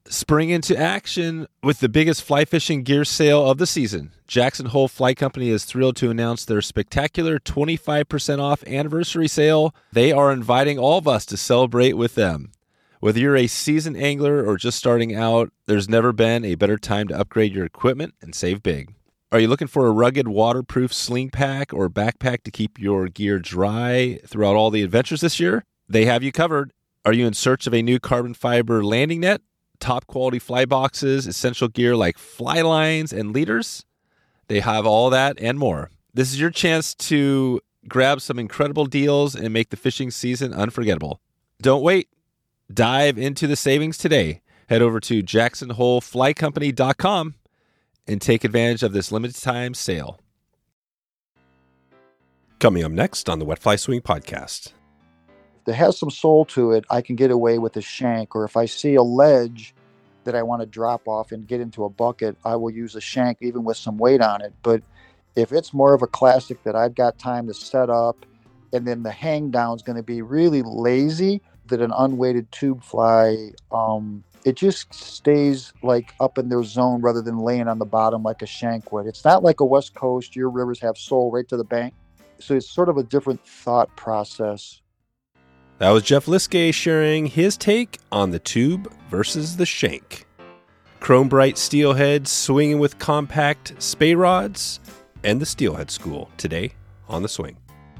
Spring into action with the biggest fly fishing gear sale of the season. Jackson Hole Fly Company is thrilled to announce their spectacular 25% off anniversary sale. They are inviting all of us to celebrate with them. Whether you're a seasoned angler or just starting out, there's never been a better time to upgrade your equipment and save big. Are you looking for a rugged, waterproof sling pack or backpack to keep your gear dry throughout all the adventures this year? They have you covered. Are you in search of a new carbon fiber landing net, top quality fly boxes, essential gear like fly lines and leaders? They have all that and more. This is your chance to grab some incredible deals and make the fishing season unforgettable. Don't wait. Dive into the savings today. Head over to jacksonholeflycompany.com and take advantage of this limited time sale. Coming up next on the Wet Fly Swing podcast. If it has some soul to it, I can get away with a shank, or if I see a ledge that I want to drop off and get into a bucket, I will use a shank even with some weight on it. But if it's more of a classic that I've got time to set up and then the hang down is going to be really lazy, that an unweighted tube fly, it just stays like up in their zone rather than laying on the bottom like a shank would. It's not like a West Coast, your rivers have soul right to the bank. So it's sort of a different thought process. That was Jeff Liskay sharing his take on the tube versus the shank. Chrome Bright steelhead swinging with compact spey rods, and the steelhead school today on The Swing.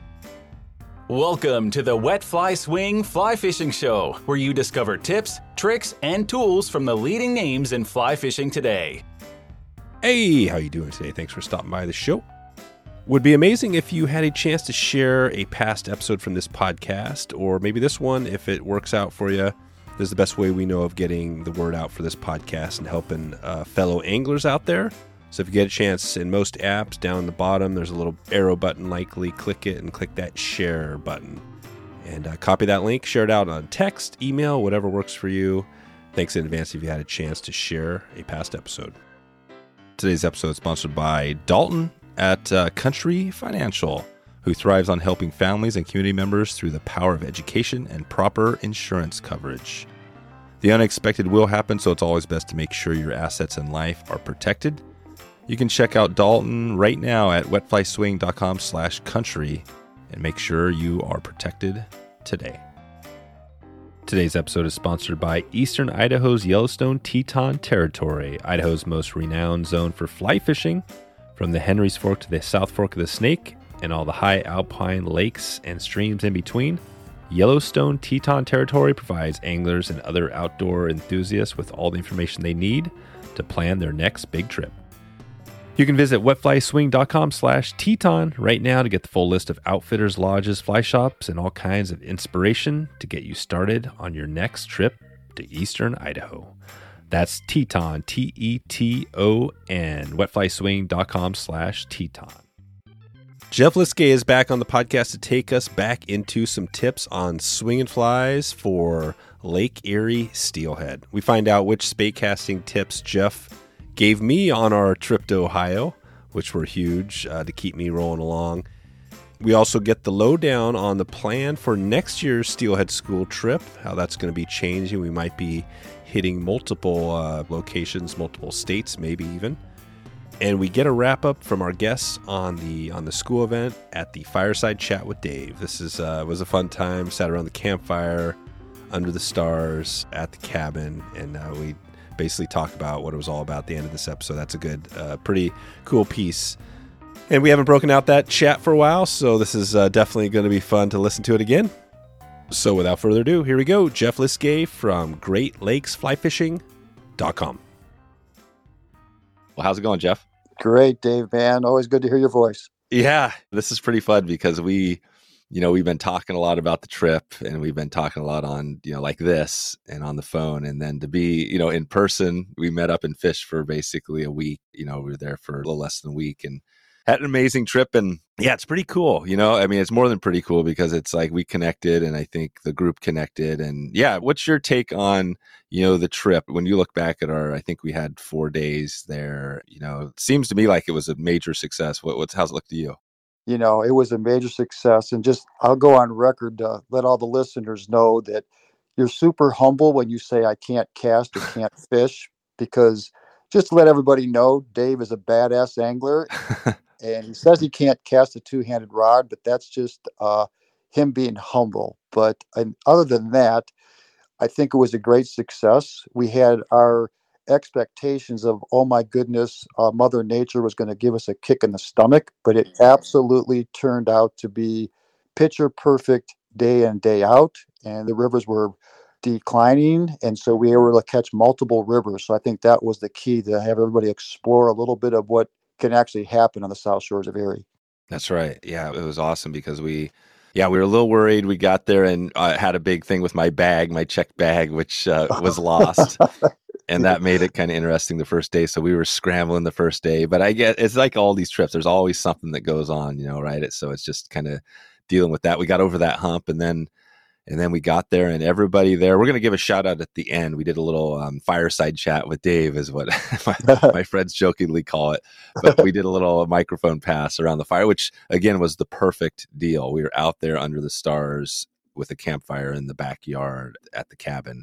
Welcome to the Wet Fly Swing Fly Fishing Show, where you discover tips, tricks, and tools from the leading names in fly fishing today. Hey, how you doing today? Thanks for stopping by the show. Would be amazing if you had a chance to share a past episode from this podcast, or maybe this one, if it works out for you. This is the best way we know of getting the word out for this podcast and helping fellow anglers out there. So if you get a chance, in most apps, down the bottom, there's a little arrow button, likely click it and click that share button. And copy that link, share it out on text, email, whatever works for you. Thanks in advance if you had a chance to share a past episode. Today's episode is sponsored by Dalton at Country Financial, who thrives on helping families and community members through the power of education and proper insurance coverage. The unexpected will happen, so it's always best to make sure your assets and life are protected. You can check out Dalton right now at wetflyswing.com/country and make sure you are protected today. Today's episode is sponsored by Eastern Idaho's Yellowstone Teton Territory, Idaho's most renowned zone for fly fishing, from the Henry's Fork to the South Fork of the Snake and all the high alpine lakes and streams in between. Yellowstone Teton Territory provides anglers and other outdoor enthusiasts with all the information they need to plan their next big trip. You can visit wetflyswing.com/Teton right now to get the full list of outfitters, lodges, fly shops, and all kinds of inspiration to get you started on your next trip to Eastern Idaho. That's Teton, Teton, wetflyswing.com/Teton. Jeff Liskay is back on the podcast to take us back into some tips on swinging flies for Lake Erie steelhead. We find out which spey casting tips Jeff gave me on our trip to Ohio, which were huge to keep me rolling along. We also get the lowdown on the plan for next year's steelhead school trip, how that's going to be changing. We might be hitting multiple locations, multiple states, maybe even. And we get a wrap up from our guests on the school event at the Fireside Chat with Dave. This is was a fun time. Sat around the campfire, under the stars, at the cabin, and we basically talk about what it was all about at the end of this episode. That's a good, pretty cool piece. And we haven't broken out that chat for a while, so this is definitely going to be fun to listen to it again. So without further ado, here we go. Jeff Liskay from GreatLakesFlyFishing.com. Well, how's it going, Jeff? Great, Dave, man. Always good to hear your voice. Yeah, this is pretty fun because we've been talking a lot about the trip, and we've been talking a lot on, like this and on the phone. And then to be, in person, we met up and fished for basically a week. We were there for a little less than a week and had an amazing trip. And yeah, it's pretty cool. It's more than pretty cool because it's like we connected, and I think the group connected. And yeah, what's your take on, the trip? When you look back at I think we had 4 days there, it seems to me like it was a major success. How's it look to you? It was a major success. And I'll go on record to let all the listeners know that you're super humble when you say I can't cast or can't fish, because just to let everybody know, Dave is a badass angler, and he says he can't cast a two-handed rod, but that's just him being humble. But other than that, I think it was a great success. We had our expectations of, oh my goodness, Mother Nature was going to give us a kick in the stomach, but it absolutely turned out to be picture perfect day in, day out. And the rivers were declining. And so we were able to catch multiple rivers. So I think that was the key, to have everybody explore a little bit of what can actually happen on the South Shores of Erie. That's right. Yeah, it was awesome because we were a little worried. We got there and had a big thing with my bag, my check bag, which was lost. And that made it kind of interesting the first day. So we were scrambling the first day. But I get, it's like all these trips, there's always something that goes on, right? So it's just kind of dealing with that. We got over that hump, and then we got there, and everybody there, we're going to give a shout out at the end. We did a little fireside chat with Dave, is what my friends jokingly call it. But we did a little microphone pass around the fire, which again was the perfect deal. We were out there under the stars with a campfire in the backyard at the cabin.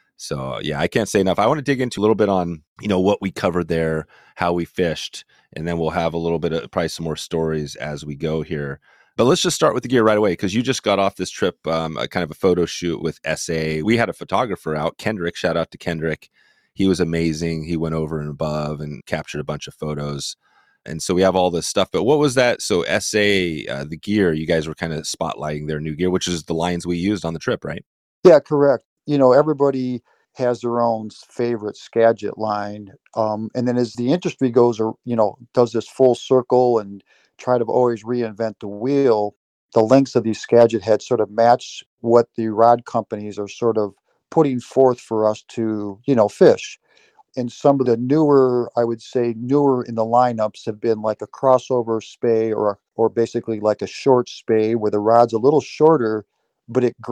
So yeah, I can't say enough. I want to dig into a little bit on, what we covered there, how we fished, and then we'll have a little bit of probably some more stories as we go here. But let's just start with the gear right away, because you just got off this trip, a kind of a photo shoot with SA. We had a photographer out, Kendrick. Shout out to Kendrick. He was amazing. He went over and above and captured a bunch of photos. And so we have all this stuff. But what was that? So SA, the gear, you guys were kind of spotlighting their new gear, which is the lines we used on the trip, right? Yeah, correct. Everybody has their own favorite Skagit line. And then as the industry goes, or, does this full circle and try to always reinvent the wheel, the lengths of these Skagit heads sort of match what the rod companies are sort of putting forth for us to, fish. And some of the newer, I would say newer in the lineups, have been like a crossover spay, or basically like a short spay where the rod's a little shorter, but the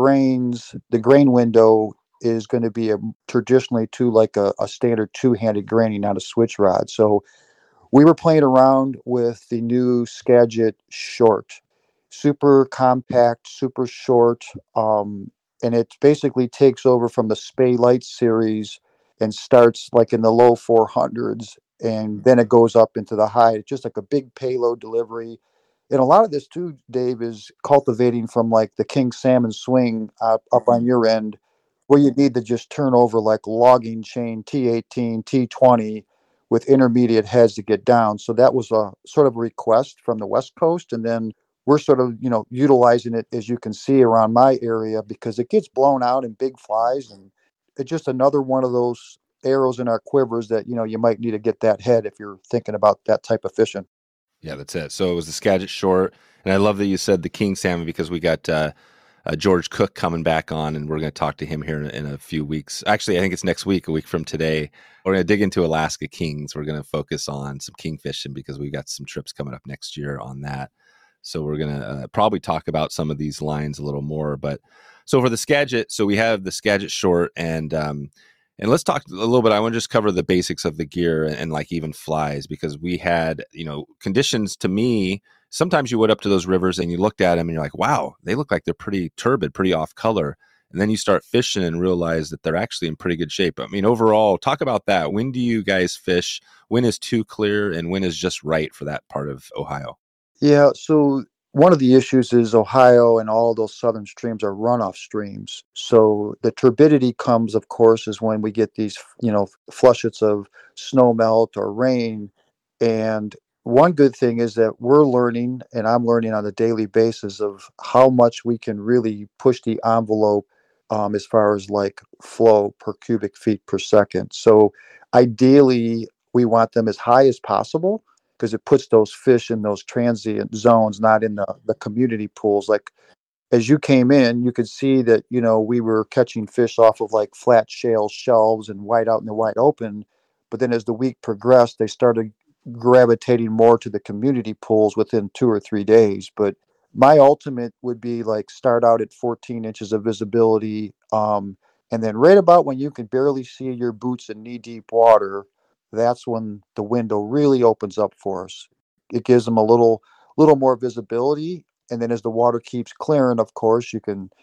grain window is going to be traditionally to like a standard two-handed graining, not a switch rod. So we were playing around with the new Skagit short, super compact, super short. And it basically takes over from the Spay Light series and starts like in the low 400s. And then it goes up into the high. It's just like a big payload delivery. And a lot of this too, Dave, is cultivating from like the King Salmon swing up on your end, where you need to just turn over like logging chain T18, T20 with intermediate heads to get down. So that was a sort of a request from the West Coast. And then we're sort of, utilizing it, as you can see, around my area, because it gets blown out in big flies. And it's just another one of those arrows in our quivers that, you might need to get that head if you're thinking about that type of fishing. Yeah, that's it. So it was the Skagit short. And I love that you said the King Salmon, because we got George Cook coming back on, and we're going to talk to him here in a few weeks. Actually, I think it's next week, a week from today. We're going to dig into Alaska Kings. We're going to focus on some king fishing, because we've got some trips coming up next year on that. So we're going to probably talk about some of these lines a little more. But so for the Skagit, so we have the Skagit short, and let's talk a little bit. I want to just cover the basics of the gear and like even flies, because we had, conditions. To me, sometimes you went up to those rivers and you looked at them and you're like, wow, they look like they're pretty turbid, pretty off color. And then you start fishing and realize that they're actually in pretty good shape. I mean, overall, talk about that. When do you guys fish? When is too clear, and when is just right for that part of Ohio? Yeah, so one of the issues is Ohio and all those southern streams are runoff streams. So the turbidity comes, of course, is when we get these, flushets of snow melt or rain. And one good thing is that we're learning, and I'm learning on a daily basis, of how much we can really push the envelope as far as like flow per cubic feet per second. So ideally, we want them as high as possible, because it puts those fish in those transient zones, not in the community pools. Like as you came in, you could see that, we were catching fish off of like flat shale shelves and wide out in the wide open. But then as the week progressed, they started gravitating more to the community pools within 2 or 3 days. But my ultimate would be like start out at 14 inches of visibility. And then right about when you can barely see your boots in knee deep water, that's when the window really opens up for us. It gives them a little more visibility. And then as the water keeps clearing, of course, you can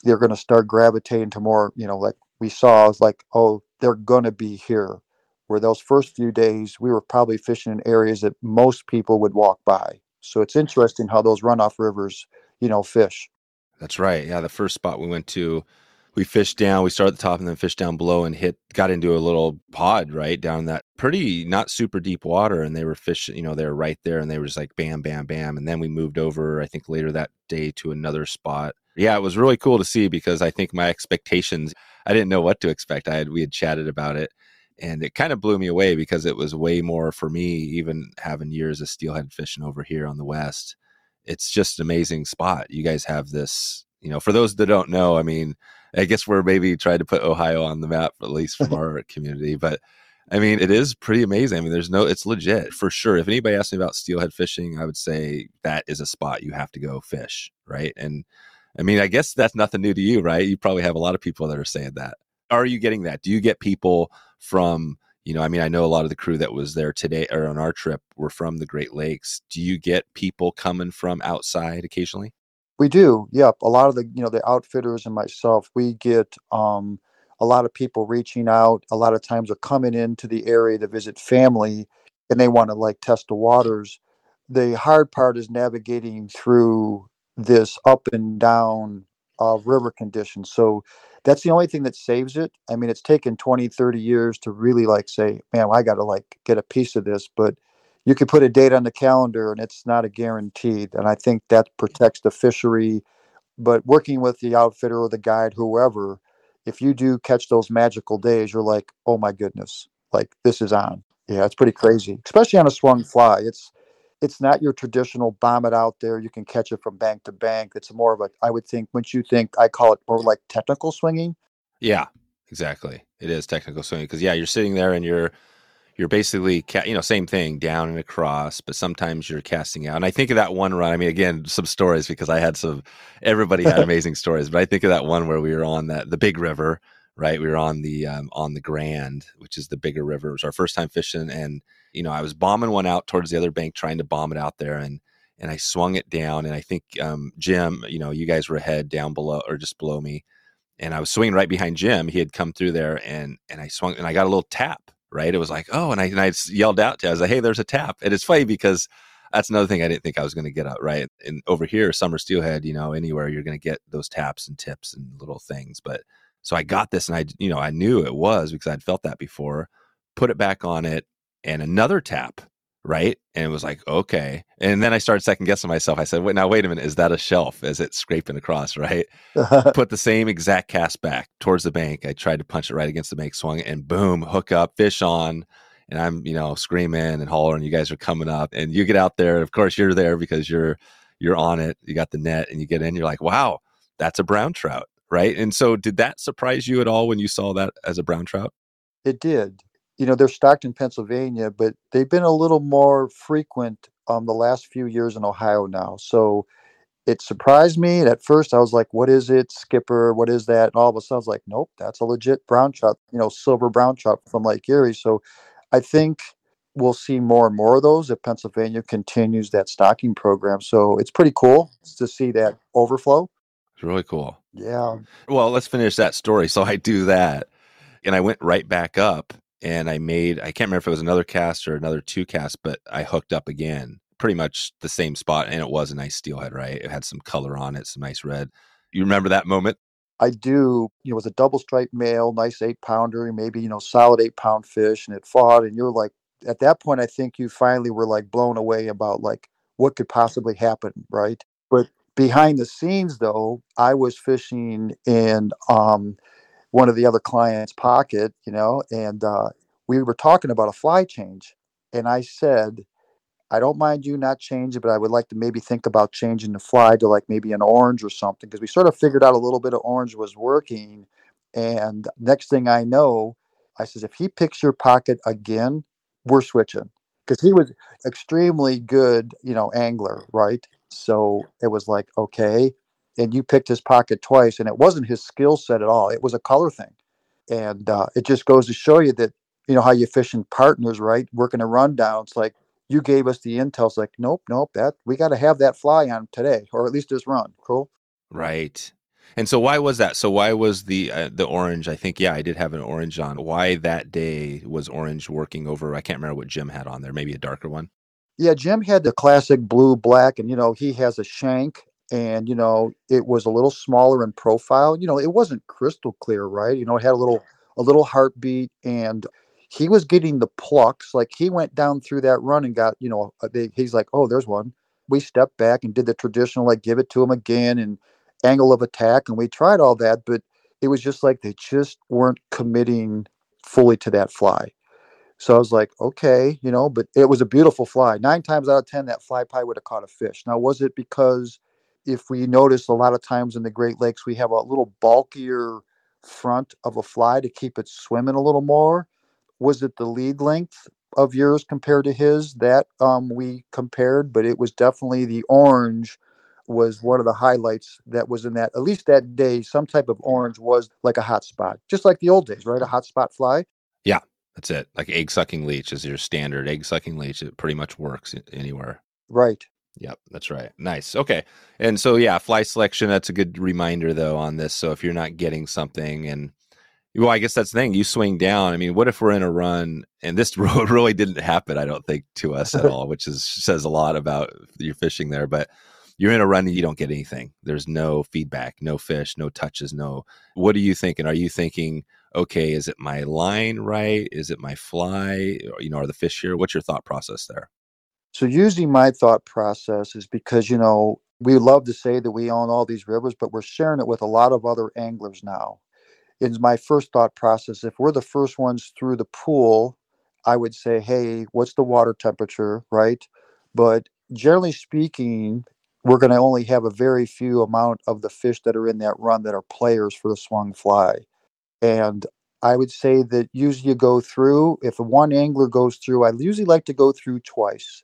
they're going to start gravitating to more, like we saw, it's like, oh, they're going to be here. Where those first few days, we were probably fishing in areas that most people would walk by. So it's interesting how those runoff rivers, fish. That's right. Yeah, the first spot we went to, we fished down, we started at the top and then fished down below and got into a little pod, right, down that pretty not super deep water. And they were fishing, they were right there and they were just like bam, bam, bam. And then we moved over, I think later that day to another spot. Yeah, it was really cool to see because I think my expectations, I didn't know what to expect. We had chatted about it and it kind of blew me away because it was way more for me, even having years of steelhead fishing over here on the West. It's just an amazing spot. You guys have this, for those that don't know, I mean, I guess we're maybe trying to put Ohio on the map, at least from our community. But I mean, it is pretty amazing. I mean, it's legit for sure. If anybody asks me about steelhead fishing, I would say that is a spot you have to go fish, right? And I mean, I guess that's nothing new to you, right? You probably have a lot of people that are saying that. Are you getting that? Do you get people from, I mean, I know a lot of the crew that was there today or on our trip were from the Great Lakes. Do you get people coming from outside occasionally? We do. Yep. A lot of the outfitters and myself, we get a lot of people reaching out. A lot of times they're coming into the area to visit family and they want to like test the waters. The hard part is navigating through this up and down river conditions. So that's the only thing that saves it. I mean, it's taken 20, 30 years to really like say, man, I got to like get a piece of this, but you can put a date on the calendar and it's not a guaranteed. And I think that protects the fishery. But working with the outfitter or the guide, whoever, if you do catch those magical days, you're like, oh my goodness, like this is on. Yeah, it's pretty crazy, especially on a swung fly. It's not your traditional bomb it out there. You can catch it from bank to bank. It's more of a, I would think, I call it more like technical swinging. Yeah, exactly. It is technical swinging because, yeah, you're sitting there and you're basically, same thing, down and across, but sometimes you're casting out. And I think of that one run. I mean, again, some stories because everybody had amazing stories, but I think of that one where we were on the big river, right? We were on the Grand, which is the bigger river. It was our first time fishing. And, I was bombing one out towards the other bank, trying to bomb it out there. And I swung it down. And I think, Jim, you guys were ahead down below or just below me. And I was swinging right behind Jim. He had come through there and I swung and I got a little tap. Right. It was like, oh, and I yelled out to, I was like, hey, there's a tap. And it's funny because that's another thing I didn't think I was going to get out. Right. And over here, summer steelhead, anywhere you're going to get those taps and tips and little things. But so I got this and I knew it was because I'd felt that before, put it back on it and another tap. Right. And it was like, okay. And then I started second guessing myself. I said, wait a minute. Is that a shelf? Is it scraping across? Right. Put the same exact cast back towards the bank. I tried to punch it right against the bank, swung it, and boom, hook up, fish on. And I'm, screaming and hollering. You guys are coming up and you get out there. Of course, you're there because you're on it. You got the net and you get in. You're like, wow, that's a brown trout. Right. And so did that surprise you at all when you saw that as a brown trout? It did. They're stocked in Pennsylvania, but they've been a little more frequent the last few years in Ohio now. So it surprised me. And at first I was like, what is it, skipper? What is that? And all of a sudden I was like, nope, that's a legit brown trout, silver brown trout from Lake Erie. So I think we'll see more and more of those if Pennsylvania continues that stocking program. So it's pretty cool to see that overflow. It's really cool. Yeah. Well, let's finish that story. So I do that and I went right back up. And I can't remember if it was another cast or another 2 casts, but I hooked up again, pretty much the same spot. And it was a nice steelhead, right? It had some color on it, some nice red. You remember that moment? I do. It was a double striped male, nice 8-pounder, maybe, solid 8-pound fish. And it fought. And you're like, at that point, I think you finally were like blown away about like what could possibly happen, right? But behind the scenes, though, I was fishing in one of the other clients' pocket, and we were talking about a fly change. And I said, I don't mind you not changing, but I would like to maybe think about changing the fly to like maybe an orange or something. Because we sort of figured out a little bit of orange was working. And next thing I know, I says, if he picks your pocket again, we're switching. Because he was extremely good, angler, right? So it was like, okay. And you picked his pocket twice, and it wasn't his skill set at all. It was a color thing. And it just goes to show you that, how you fish in partners, right? Working a rundown. It's like, you gave us the intel. It's like, nope, that we got to have that fly on today, or at least this run. Cool. Right. And so why was that? So why was the orange? I think, yeah, I did have an orange on. Why that day was orange working over? I can't remember what Jim had on there. Maybe a darker one. Yeah, Jim had the classic blue black, and he has a shank, and it was a little smaller in profile. It wasn't crystal clear, right? It had a little heartbeat, and he was getting the plucks. Like, he went down through that run and got he's like, oh, there's one. We stepped back and did the traditional, like, give it to him again and angle of attack, and we tried all that, but it was just like they just weren't committing fully to that fly. So I was like, okay, but it was a beautiful fly. 9 times out of 10, that fly pie would have caught a fish. Now, was it because, if we notice, a lot of times in the Great Lakes, we have a little bulkier front of a fly to keep it swimming a little more? Was it the lead length of yours compared to his that we compared? But it was definitely the orange was one of the highlights that was in that. At least that day, some type of orange was like a hot spot, just like the old days, right? A hot spot fly. Yeah, that's it. Like egg sucking leech is your standard egg sucking leech. It pretty much works anywhere. Right. Yep, that's right. Nice. Okay. And so, yeah, fly selection, that's a good reminder, though, on this. So if you're not getting something, and, well, I guess that's the thing. You swing down. I mean, what if we're in a run, and this really didn't happen, I don't think, to us at all, which says a lot about your fishing there. But you're in a run and you don't get anything. There's no feedback, no fish, no touches, no. What are you thinking? Are you thinking, okay, is it my line right? Is it my fly? Are the fish here? What's your thought process there? So usually my thought process is, because, we love to say that we own all these rivers, but we're sharing it with a lot of other anglers now. It's my first thought process. If we're the first ones through the pool, I would say, hey, what's the water temperature, right? But generally speaking, we're going to only have a very few amount of the fish that are in that run that are players for the swung fly. And I would say that usually you go through, if one angler goes through, I usually like to go through twice.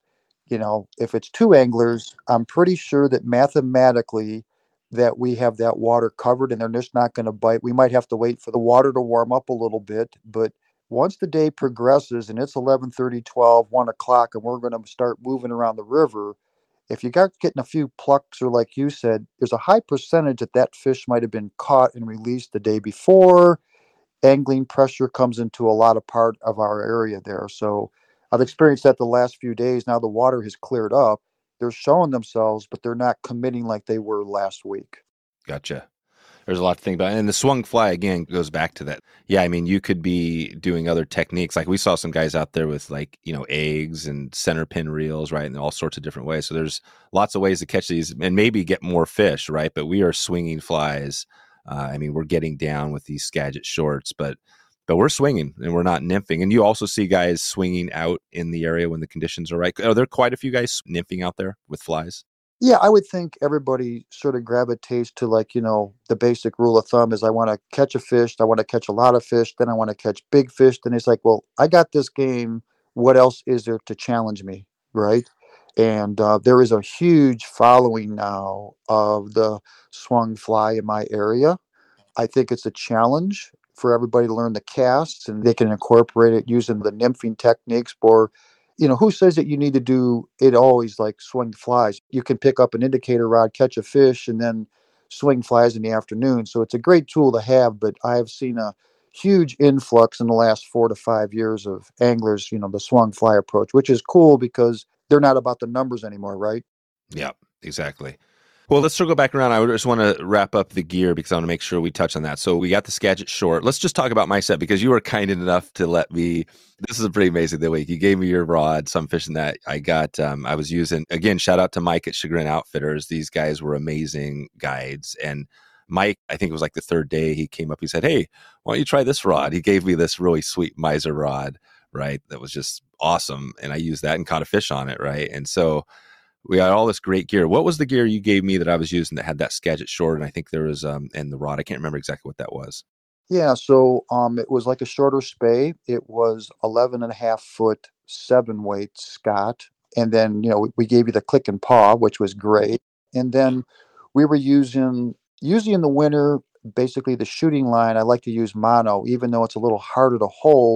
If it's two anglers, I'm pretty sure that mathematically that we have that water covered and they're just not going to bite. We might have to wait for the water to warm up a little bit, but once the day progresses and it's 11:30, 12, 1 o'clock, and we're going to start moving around the river, if you got getting a few plucks, or like you said, there's a high percentage that fish might have been caught and released the day before. Angling pressure comes into a lot of part of our area there. So I've experienced that the last few days. Now the water has cleared up. They're showing themselves, but they're not committing like they were last week. Gotcha. There's a lot to think about. And the swung fly, again, goes back to that. Yeah, I mean, you could be doing other techniques. Like we saw some guys out there with eggs and center pin reels, right? And all sorts of different ways. So there's lots of ways to catch these and maybe get more fish, right? But we are swinging flies. I mean, we're getting down with these Skagit shorts, but we're swinging and we're not nymphing. And you also see guys swinging out in the area when the conditions are right. Are there quite a few guys nymphing out there with flies? Yeah, I would think everybody sort of gravitates to, like, the basic rule of thumb is, I want to catch a fish, I want to catch a lot of fish, then I want to catch big fish. Then it's like, well, I got this game. What else is there to challenge me, right? And there is a huge following now of the swung fly in my area. I think it's a challenge for everybody to learn the casts, and they can incorporate it using the nymphing techniques. Or, who says that you need to do it always like swing flies? You can pick up an indicator rod, catch a fish, and then swing flies in the afternoon. So it's a great tool to have, but I have seen a huge influx in the last 4 to 5 years of anglers, the swung fly approach, which is cool because they're not about the numbers anymore, right? Yeah, exactly. Well, let's circle back around. I just want to wrap up the gear because I want to make sure we touch on that. So we got the Skagit short. Let's just talk about my set because you were kind enough to let me. This is pretty amazing the week. You gave me your rod, some fishing that I got. I was using, again, shout out to Mike at Chagrin Outfitters. These guys were amazing guides. And Mike, I think it was like the third day he came up. He said, hey, why don't you try this rod? He gave me this really sweet miser rod, right? That was just awesome. And I used that and caught a fish on it, right? And so we got all this great gear. What was the gear you gave me that I was using that had that Skagit short? And I think there was, and the rod, I can't remember exactly what that was. Yeah, so it was like a shorter spey. It was 11.5 foot, 7 weight Scott. And then, we gave you the click and paw, which was great. And then we were using, usually in the winter, basically the shooting line, I like to use mono, even though it's a little harder to hold.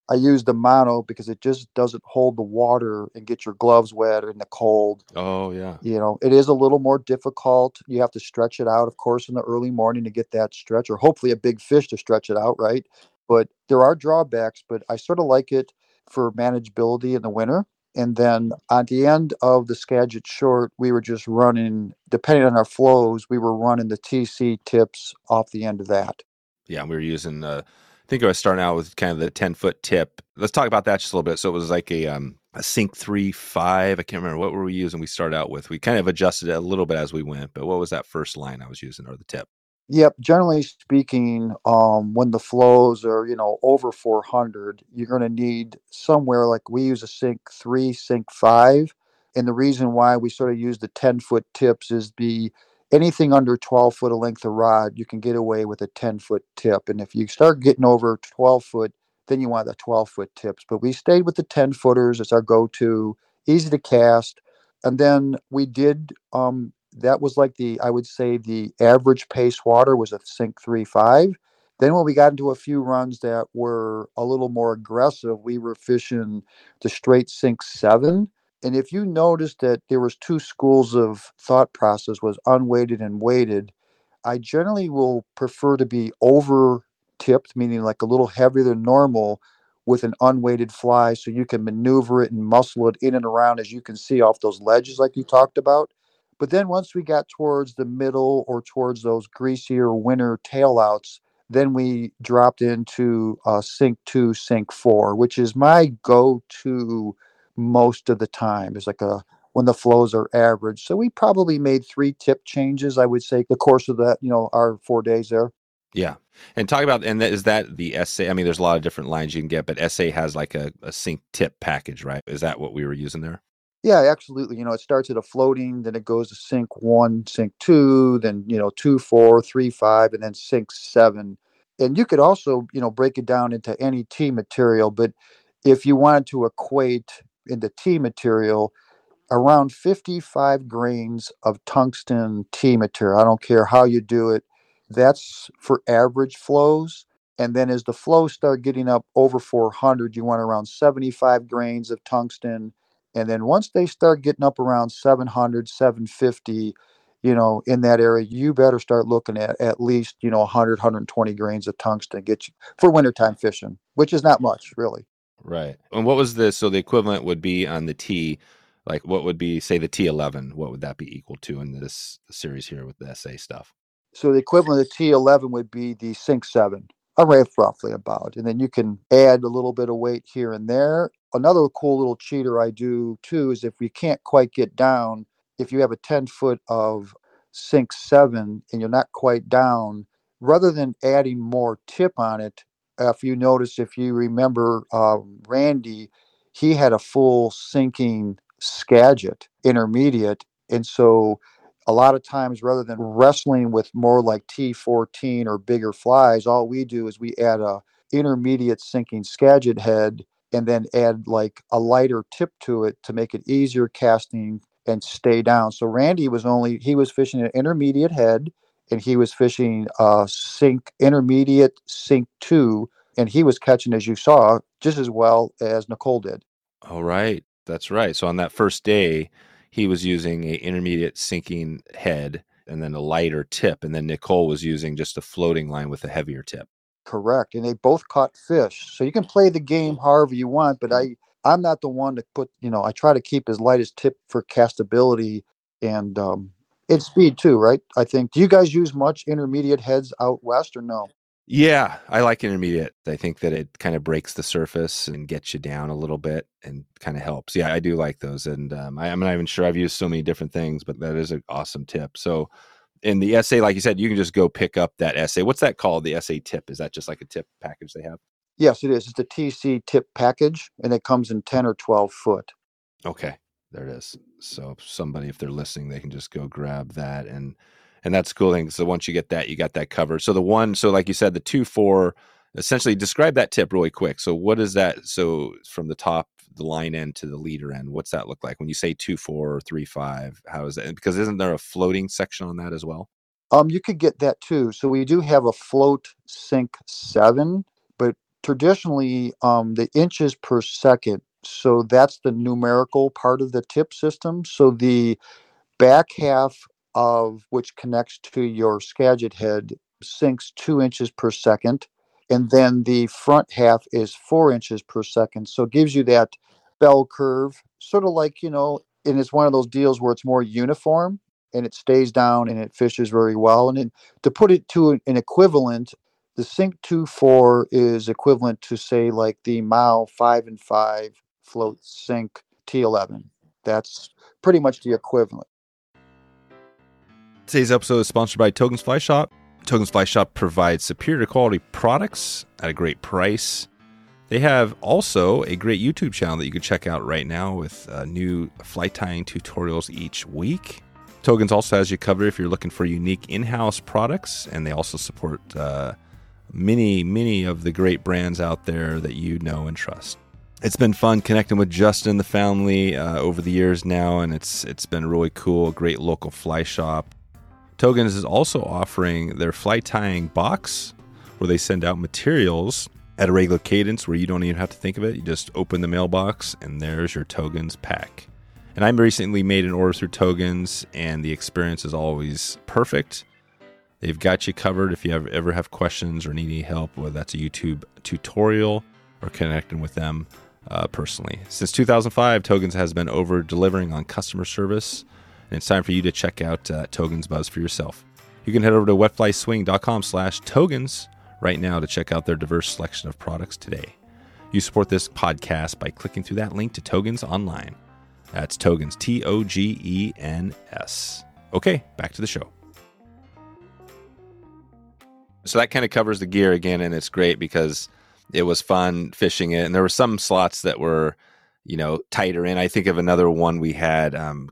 I use the mono because it just doesn't hold the water and get your gloves wet in the cold. Oh, yeah. It is a little more difficult. You have to stretch it out, of course, in the early morning to get that stretch, or hopefully a big fish to stretch it out, right? But there are drawbacks, but I sort of like it for manageability in the winter. And then at the end of the Skagit Short, we were just running, depending on our flows, we were running the TC tips off the end of that. Yeah, we were using, I think I was starting out with kind of the 10-foot tip. Let's talk about that just a little bit. So it was like a Sync 3.5. I can't remember. What were we using? We started out with. We kind of adjusted it a little bit as we went, but what was that first line I was using, or the tip? Yep. Generally speaking, when the flows are, over 400, you're going to need somewhere like we use a Sync 3, Sync 5. And the reason why we sort of use the 10-foot tips is anything under 12 foot of length of rod, you can get away with a 10-foot tip. And if you start getting over 12 foot, then you want the 12-foot tips. But we stayed with the 10-footers. It's our go-to, easy to cast. And then we did that was like I would say the average pace water was a Sync 3.5. Then when we got into a few runs that were a little more aggressive, we were fishing the straight Sync 7. And if you noticed that there was two schools of thought process, was unweighted and weighted, I generally will prefer to be over tipped, meaning like a little heavier than normal with an unweighted fly so you can maneuver it and muscle it in and around, as you can see off those ledges like you talked about. But then once we got towards the middle or towards those greasier winter tailouts, then we dropped into Sync 2, Sync 4, which is my go-to most of the time. It's like when the flows are average. So we probably made 3 tip changes, I would say, the course of that, our 4 days there. Yeah. And talk about, and is that the SA? I mean, there's a lot of different lines you can get, but SA has like a sync tip package, right? Is that what we were using there? Yeah, absolutely. It starts at a floating, then it goes to Sync 1, Sync 2, then, 2, 4, 3, 5, and then Sync 7. And you could also, break it down into any T material, but if you wanted to equate in the T material, around 55 grains of tungsten T material, I don't care how you do it, that's for average flows. And then as the flows start getting up over 400, you want around 75 grains of tungsten. And then once they start getting up around 700, 750, in that area, you better start looking at least, 100, 120 grains of tungsten get you for wintertime fishing, which is not much, really. Right. And what was so the equivalent would be on the T, like what would be, say, the T11? What would that be equal to in this series here with the SA stuff? So the equivalent of T11 would be the Sync 7, roughly about. And then you can add a little bit of weight here and there. Another cool little cheater I do too is if we can't quite get down, if you have a 10-foot of Sync 7 and you're not quite down, rather than adding more tip on it, if you remember Randy, he had a full sinking Skagit intermediate. And so a lot of times, rather than wrestling with more like T14 or bigger flies, all we do is we add a intermediate sinking Skagit head and then add like a lighter tip to it to make it easier casting and stay down. So Randy he was fishing an intermediate head, and he was fishing intermediate Sync 2, and he was catching, as you saw, just as well as Nicole did. All right. That's right. So on that first day, he was using a intermediate sinking head and then a lighter tip, and then Nicole was using just a floating line with a heavier tip. Correct. And they both caught fish. So you can play the game however you want, but I'm not the one to put, I try to keep as light as tip for castability and it's speed too, right? I think. Do you guys use much intermediate heads out west or no? Yeah, I like intermediate. I think that it kind of breaks the surface and gets you down a little bit and kind of helps. Yeah, I do like those. And I'm not even sure, I've used so many different things, but that is an awesome tip. So in the SA, like you said, you can just go pick up that SA. What's that called? The SA tip? Is that just like a tip package they have? Yes, it is. It's the TC tip package, and it comes in 10 or 12 foot. Okay, there it is. So somebody, if they're listening, they can just go grab that. And that's the cool thing. So once you get that, you got that covered. So like you said, the 2-4, essentially describe that tip really quick. So what is that? So from the top, the line end to the leader end, what's that look like when you say 2-4 or 3-5? How is that? Because isn't there a floating section on that as well? You could get that too. So we do have a float Sync 7, but traditionally the inches per second. So that's the numerical part of the tip system. So the back half of which connects to your Skagit head sinks 2 inches per second. And then the front half is 4 inches per second. So it gives you that bell curve, sort of like, and it's one of those deals where it's more uniform and it stays down and it fishes very well. And then to put it to an equivalent, the Sink 2.4 is equivalent to, say, like the Mao 5 and 5 float Sink T11. That's pretty much the equivalent. Today's episode is sponsored by Togen's Fly Shop. Togen's Fly Shop provides superior quality products at a great price. They have also a great YouTube channel that you can check out right now with new fly tying tutorials each week. Togen's also has you covered if you're looking for unique in-house products, and they also support many of the great brands out there that you know and trust. It's been fun connecting with Justin and the family over the years now, and it's been really cool. A great local fly shop. Togen's is also offering their fly tying box, where they send out materials at a regular cadence where you don't even have to think of it. You just open the mailbox, and there's your Togen's pack. And I recently made an order through Togen's, and the experience is always perfect. They've got you covered if you ever have questions or need any help, whether that's a YouTube tutorial or connecting with them personally. Since 2005, Togen's has been over-delivering on customer service, and it's time for you to check out Togen's Buzz for yourself. You can head over to wetflyswing.com/Togens right now to check out their diverse selection of products today. You support this podcast by clicking through that link to Togen's online. That's Togens, Togens. Okay, back to the show. So that kind of covers the gear again, and it's great because it was fun fishing it. And there were some slots that were, tighter in. I think of another one we had,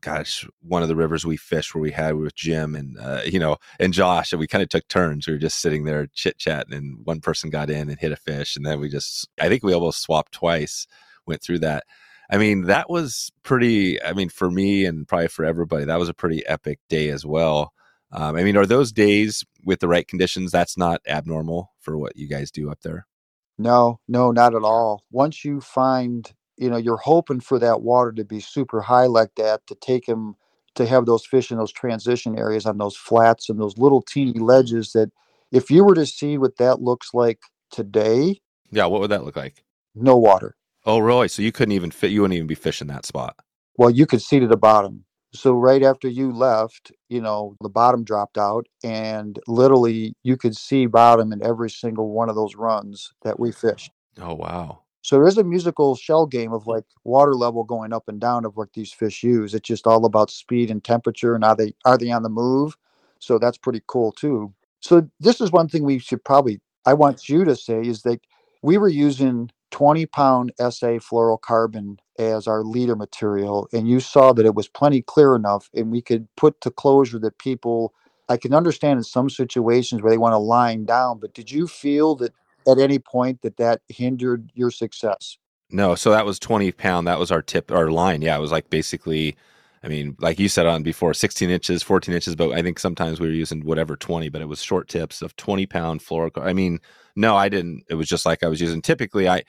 one of the rivers we fished where we had with Jim and, and Josh, and we kind of took turns. We were just sitting there chit-chatting, and one person got in and hit a fish. And then I think we almost swapped twice, went through that. I mean, that was pretty, for me and probably for everybody, that was a pretty epic day as well. Are those days with the right conditions, that's not abnormal for what you guys do up there? No, not at all. Once you find, you're hoping for that water to be super high like that, to take him, to have those fish in those transition areas on those flats and those little teeny ledges that if you were to see what that looks like today. Yeah, what would that look like? No water. Oh, really? So you wouldn't even be fishing that spot? Well, you could see to the bottom. So right after you left, the bottom dropped out, and literally you could see bottom in every single one of those runs that we fished. Oh, wow. So there is a musical shell game of like water level going up and down of what these fish use. It's just all about speed and temperature, and are they on the move? So that's pretty cool too. So this is one thing we should I want you to say, is that we were using 20-pound SA fluorocarbon as our leader material, and you saw that it was plenty clear enough, and we could put to closure that people, I can understand in some situations where they want to line down, but did you feel that at any point that hindered your success? No, so that was 20-pound. That was our tip, our line. Yeah, it was like basically, like you said on before, 16 inches, 14 inches, but I think sometimes we were using whatever 20, but it was short tips of 20-pound fluorocarbon. No, I didn't. It was just like I was using. Typically, I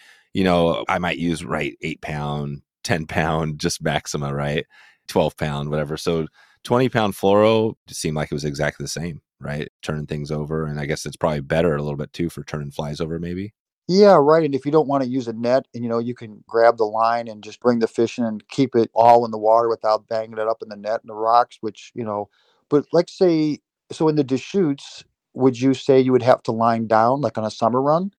might use 8-pound, 10-pound, just Maxima, right? 12-pound, whatever. So 20-pound fluoro seemed like it was exactly the same, right? Turning things over. And I guess it's probably better a little bit too for turning flies over, maybe. Yeah, right. And if you don't want to use a net, and you can grab the line and just bring the fish in and keep it all in the water without banging it up in the net and the rocks, which, but like say, so in the Deschutes, would you say you would have to line down like on a summer run?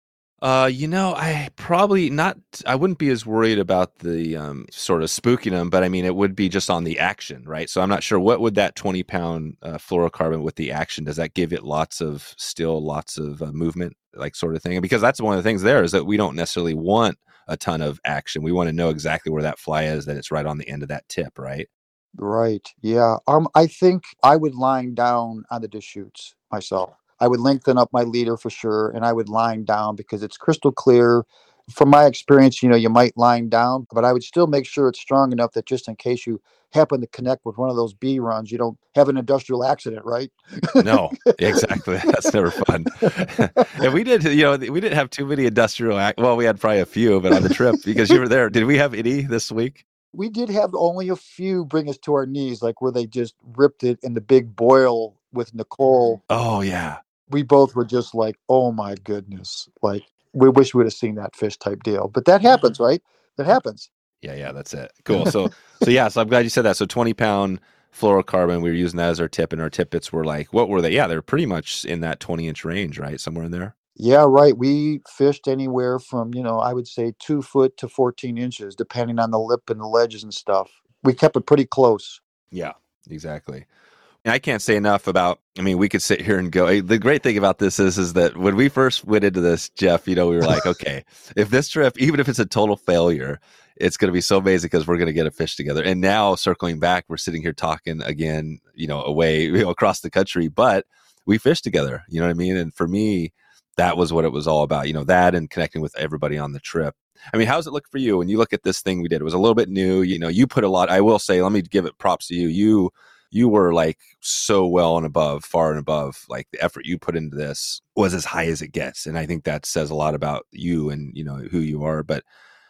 I probably not. I wouldn't be as worried about the sort of spooking them, but it would be just on the action, right? So I'm not sure what would that 20-pound fluorocarbon with the action, does that give it lots of movement, like sort of thing? Because that's one of the things there is that we don't necessarily want a ton of action. We want to know exactly where that fly is, that it's right on the end of that tip, right? Right. Yeah. I think I would line down on the Deschutes myself. I would lengthen up my leader for sure, and I would line down because it's crystal clear. from my experience, you might line down, but I would still make sure it's strong enough that just in case you happen to connect with one of those bee runs, you don't have an industrial accident, right? No, exactly. That's never fun. And we didn't have too many well, we had probably a few, but on the trip, because you were there, did we have any this week? We did have only a few bring us to our knees, like where they just ripped it in the big boil with Nicole. Oh, yeah. We both were just like, oh my goodness. Like, we wish we would have seen that fish type deal. But that happens, right? That happens. Yeah, that's it. Cool. So I'm glad you said that. So 20-pound fluorocarbon, we were using that as our tip, and our tip bits were like, what were they? Yeah, they're pretty much in that 20-inch range, right? Somewhere in there. Yeah, right. We fished anywhere from, I would say 2 foot to 14 inches, depending on the lip and the ledges and stuff. We kept it pretty close. Yeah, exactly. And I can't say enough about, we could sit here and go. The great thing about this is that when we first went into this, Jeff, we were like, okay, if this trip, even if it's a total failure, it's going to be so amazing because we're going to get a fish together. And now circling back, we're sitting here talking again, away, across the country, but we fished together, you know what I mean? And for me, that was what it was all about, that and connecting with everybody on the trip. How does it look for you when you look at this thing we did? It was a little bit new, you put a lot, I will say, let me give it props to you. You were like so well and above, far and above, like the effort you put into this was as high as it gets. And I think that says a lot about you and, who you are. But,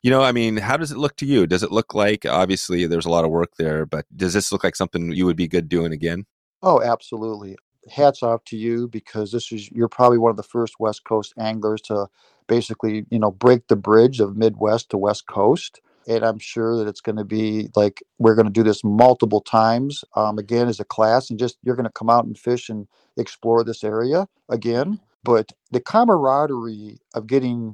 how does it look to you? Does it look like, obviously there's a lot of work there, but does this look like something you would be good doing again? Oh, absolutely. Hats off to you, because you're probably one of the first West Coast anglers to basically, break the bridge of Midwest to West Coast. And I'm sure that it's going to be like, we're going to do this multiple times, again, as a class, and just, you're going to come out and fish and explore this area again. But the camaraderie of getting,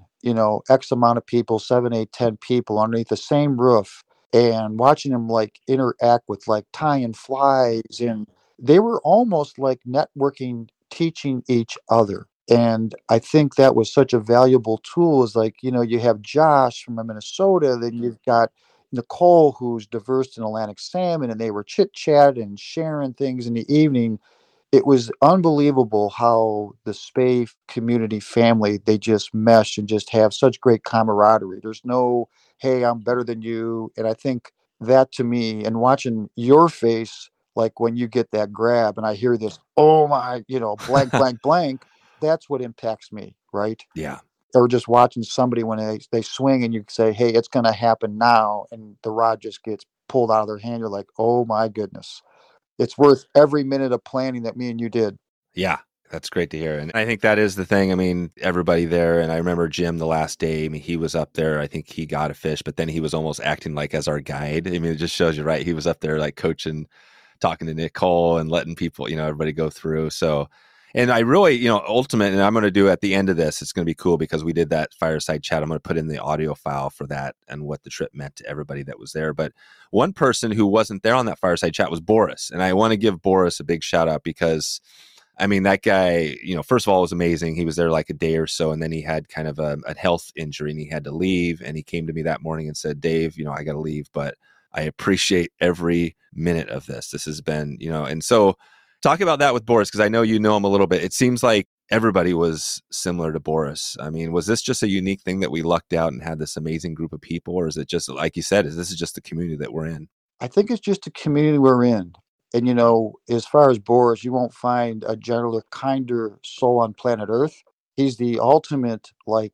X amount of people, 7, 8, 10 people underneath the same roof, and watching them like interact with like tying flies, and they were almost like networking, teaching each other. And I think that was such a valuable tool. Is like, you have Josh from Minnesota, then you've got Nicole, who's diverse in Atlantic salmon, and they were chit-chatting and sharing things in the evening. It was unbelievable how the Spey community family, they just mesh and just have such great camaraderie. There's no, hey, I'm better than you. And I think that, to me, and watching your face, like when you get that grab and I hear this, oh my, blank, blank, blank, that's what impacts me, right? Yeah. Or just watching somebody when they swing and you say, hey, it's going to happen now, and the rod just gets pulled out of their hand. You're like, oh my goodness. It's worth every minute of planning that me and you did. Yeah, that's great to hear. And I think that is the thing. Everybody there, and I remember Jim the last day, he was up there. I think he got a fish, but then he was almost acting like as our guide. It just shows you, right? He was up there like coaching, talking to Nicole and letting people, everybody go through. So, and I really, ultimate, and I'm going to do at the end of this, it's going to be cool because we did that fireside chat. I'm going to put in the audio file for that and what the trip meant to everybody that was there. But one person who wasn't there on that fireside chat was Boris. And I want to give Boris a big shout out because, that guy, first of all, was amazing. He was there like a day or so, and then he had kind of a health injury and he had to leave. And he came to me that morning and said, Dave, I got to leave, but I appreciate every minute of this. This has been, and so talk about that with Boris, because I know you know him a little bit. It seems like everybody was similar to Boris. Was this just a unique thing that we lucked out and had this amazing group of people, or is it just, like you said, this is just the community that we're in? I think it's just the community we're in. And, as far as Boris, you won't find a gentler, kinder soul on planet Earth. He's the ultimate,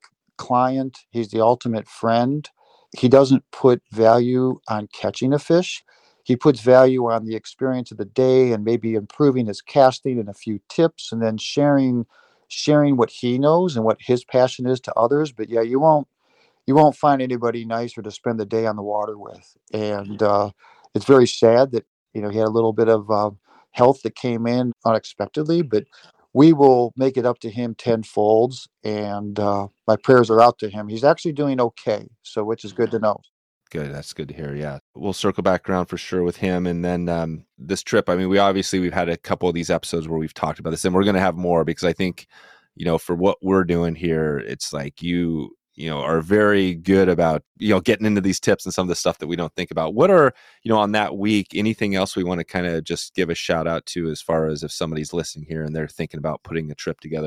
client. He's the ultimate friend. He doesn't put value on catching a fish. He puts value on the experience of the day and maybe improving his casting and a few tips, and then sharing what he knows and what his passion is to others. But yeah, you won't find anybody nicer to spend the day on the water with. And it's very sad that, he had a little bit of health that came in unexpectedly, but we will make it up to him tenfolds. And my prayers are out to him. He's actually doing okay, which is good to know. Good. That's good to hear. Yeah. We'll circle back around for sure with him. And then this trip, we've had a couple of these episodes where we've talked about this, and we're going to have more, because I think, for what we're doing here, it's like you are very good about, getting into these tips and some of the stuff that we don't think about. What are, on that week, anything else we want to kind of just give a shout out to, as far as if somebody's listening here and they're thinking about putting a trip together,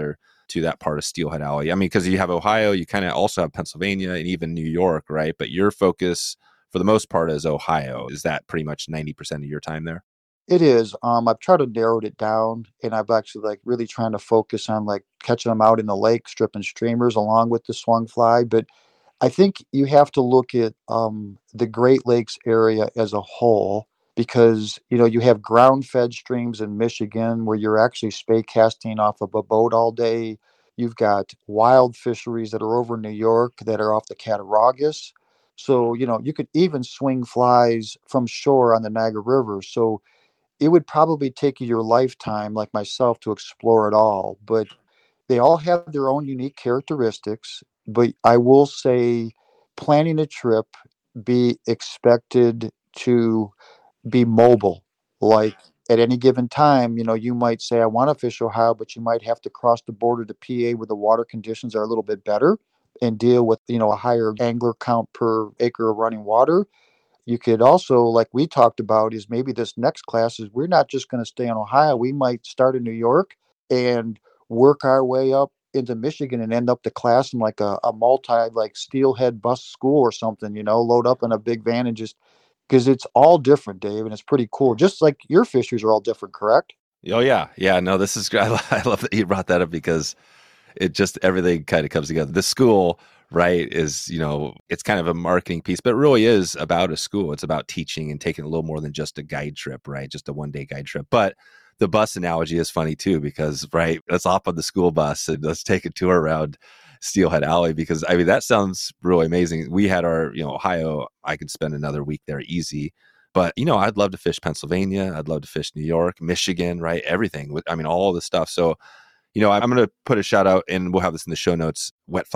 to that part of Steelhead Alley? I mean, because you have Ohio, you kind of also have Pennsylvania and even New York, right? But your focus for the most part is Ohio. Is that pretty much 90% of your time there? It is. I've tried to narrow it down, and I've actually like really trying to focus on like catching them out in the lake, stripping streamers along with the swung fly. But I think you have to look at the Great Lakes area as a whole because you have ground-fed streams in Michigan where you're actually spay casting off of a boat all day. You've got wild fisheries that are over New York that are off the Cattaraugus. So you could even swing flies from shore on the Niagara River. So it would probably take you your lifetime, like myself, to explore it all. But they all have their own unique characteristics. But I will say, planning a trip, be expected to be mobile. Like at any given time, you might say, I want to fish Ohio, but you might have to cross the border to PA where the water conditions are a little bit better and deal with, a higher angler count per acre of running water. You could also, like we talked about, is maybe this next class is we're not just going to stay in Ohio. We might start in New York and work our way up into Michigan and end up the class in like a multi like steelhead bus school or something, load up in a big van and just because it's all different, Dave, and it's pretty cool. Just like your fisheries are all different, correct? Oh yeah. Yeah. No, this is great. I love that you brought that up because it just everything kind of comes together. The school, right, is, it's kind of a marketing piece, but it really is about a school. It's about teaching and taking a little more than just a guide trip, right? Just a 1-day guide trip. But the bus analogy is funny too, because, right, let's hop on the school bus and let's take a tour around Steelhead Alley, because I mean, that sounds really amazing. We had our, Ohio, I could spend another week there easy. But, I'd love to fish Pennsylvania. I'd love to fish New York, Michigan, right? Everything. I mean, all the stuff. So, I'm going to put a shout out, and we'll have this in the show notes,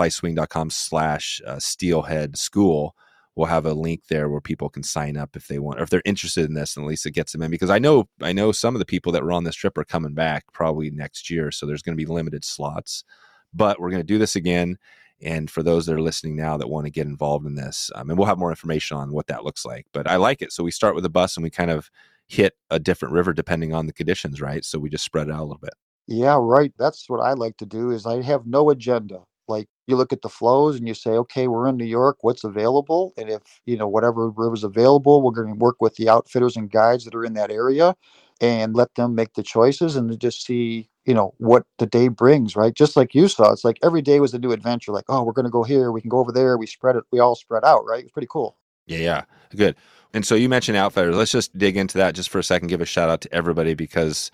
wetflyswing.com/steelhead school. We'll have a link there where people can sign up if they want, or if they're interested in this, and at least it gets them in. Because I know some of the people that were on this trip are coming back probably next year. So there's going to be limited slots, but we're going to do this again. And for those that are listening now that want to get involved in this, and we'll have more information on what that looks like. But I like it. So we start with a bus and we kind of hit a different river depending on the conditions, right? So we just spread it out a little bit. Yeah, right. That's what I like to do is I have no agenda. Like you look at the flows and you say, okay, we're in New York, what's available? And if, whatever river's available, we're going to work with the outfitters and guides that are in that area and let them make the choices and just see, what the day brings, right? Just like you saw, it's like every day was a new adventure. Like, oh, we're going to go here. We can go over there. We all spread out, right? It's pretty cool. Yeah. Good. And so you mentioned outfitters. Let's just dig into that just for a second, give a shout out to everybody because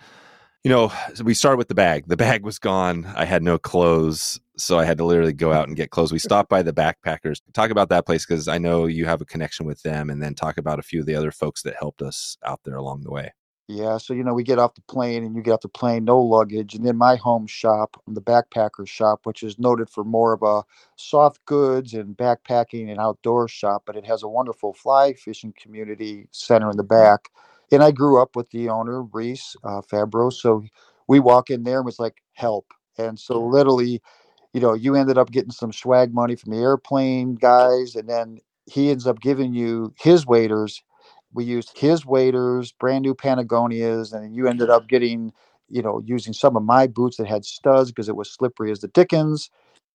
we started with the bag. The bag was gone. I had no clothes, so I had to literally go out and get clothes. We stopped by the Backpackers. Talk about that place because I know you have a connection with them, and then talk about a few of the other folks that helped us out there along the way. Yeah, so we get off the plane and you get off the plane, no luggage, and then my home shop, the Backpackers shop, which is noted for more of a soft goods and backpacking and outdoor shop, but it has a wonderful fly fishing community center in the back. And I grew up with the owner, Reese Fabro. So we walk in there and was like, help. And so literally, you ended up getting some swag money from the airplane guys. And then he ends up giving you his waders. We used his waders, brand new Patagonias. And you ended up getting, using some of my boots that had studs because it was slippery as the dickens.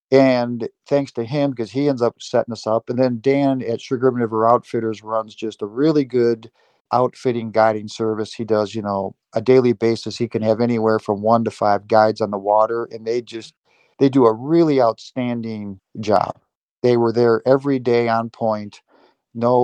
And thanks to him, because he ends up setting us up. And then Dan at Sugar River Outfitters runs just a really good outfitting guiding service. He does, a daily basis. He can have anywhere from 1 to 5 guides on the water. And they do a really outstanding job. They were there every day on point. No,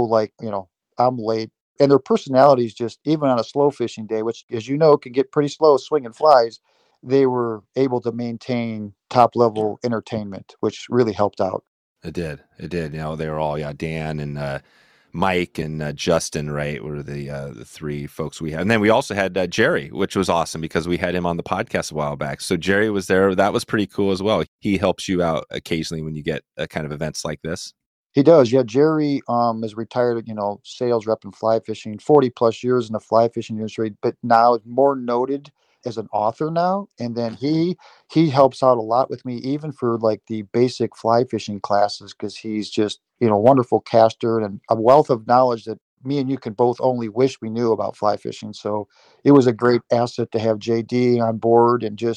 I'm late. And their personalities just, even on a slow fishing day, which, as you know, can get pretty slow swinging flies, they were able to maintain top level entertainment, which really helped out. It did. They were all, Dan and Mike and Justin, right, were the 3 folks we had. And then we also had Jerry, which was awesome because we had him on the podcast a while back. So Jerry was there. That was pretty cool as well. He helps you out occasionally when you get kind of events like this. He does. Yeah. Jerry is retired, sales rep in fly fishing, 40 plus years in the fly fishing industry, but now is more noted as an author now. And then he helps out a lot with me, even for like the basic fly fishing classes, because he's just, wonderful caster and a wealth of knowledge that me and you can both only wish we knew about fly fishing. So it was a great asset to have JD on board and just,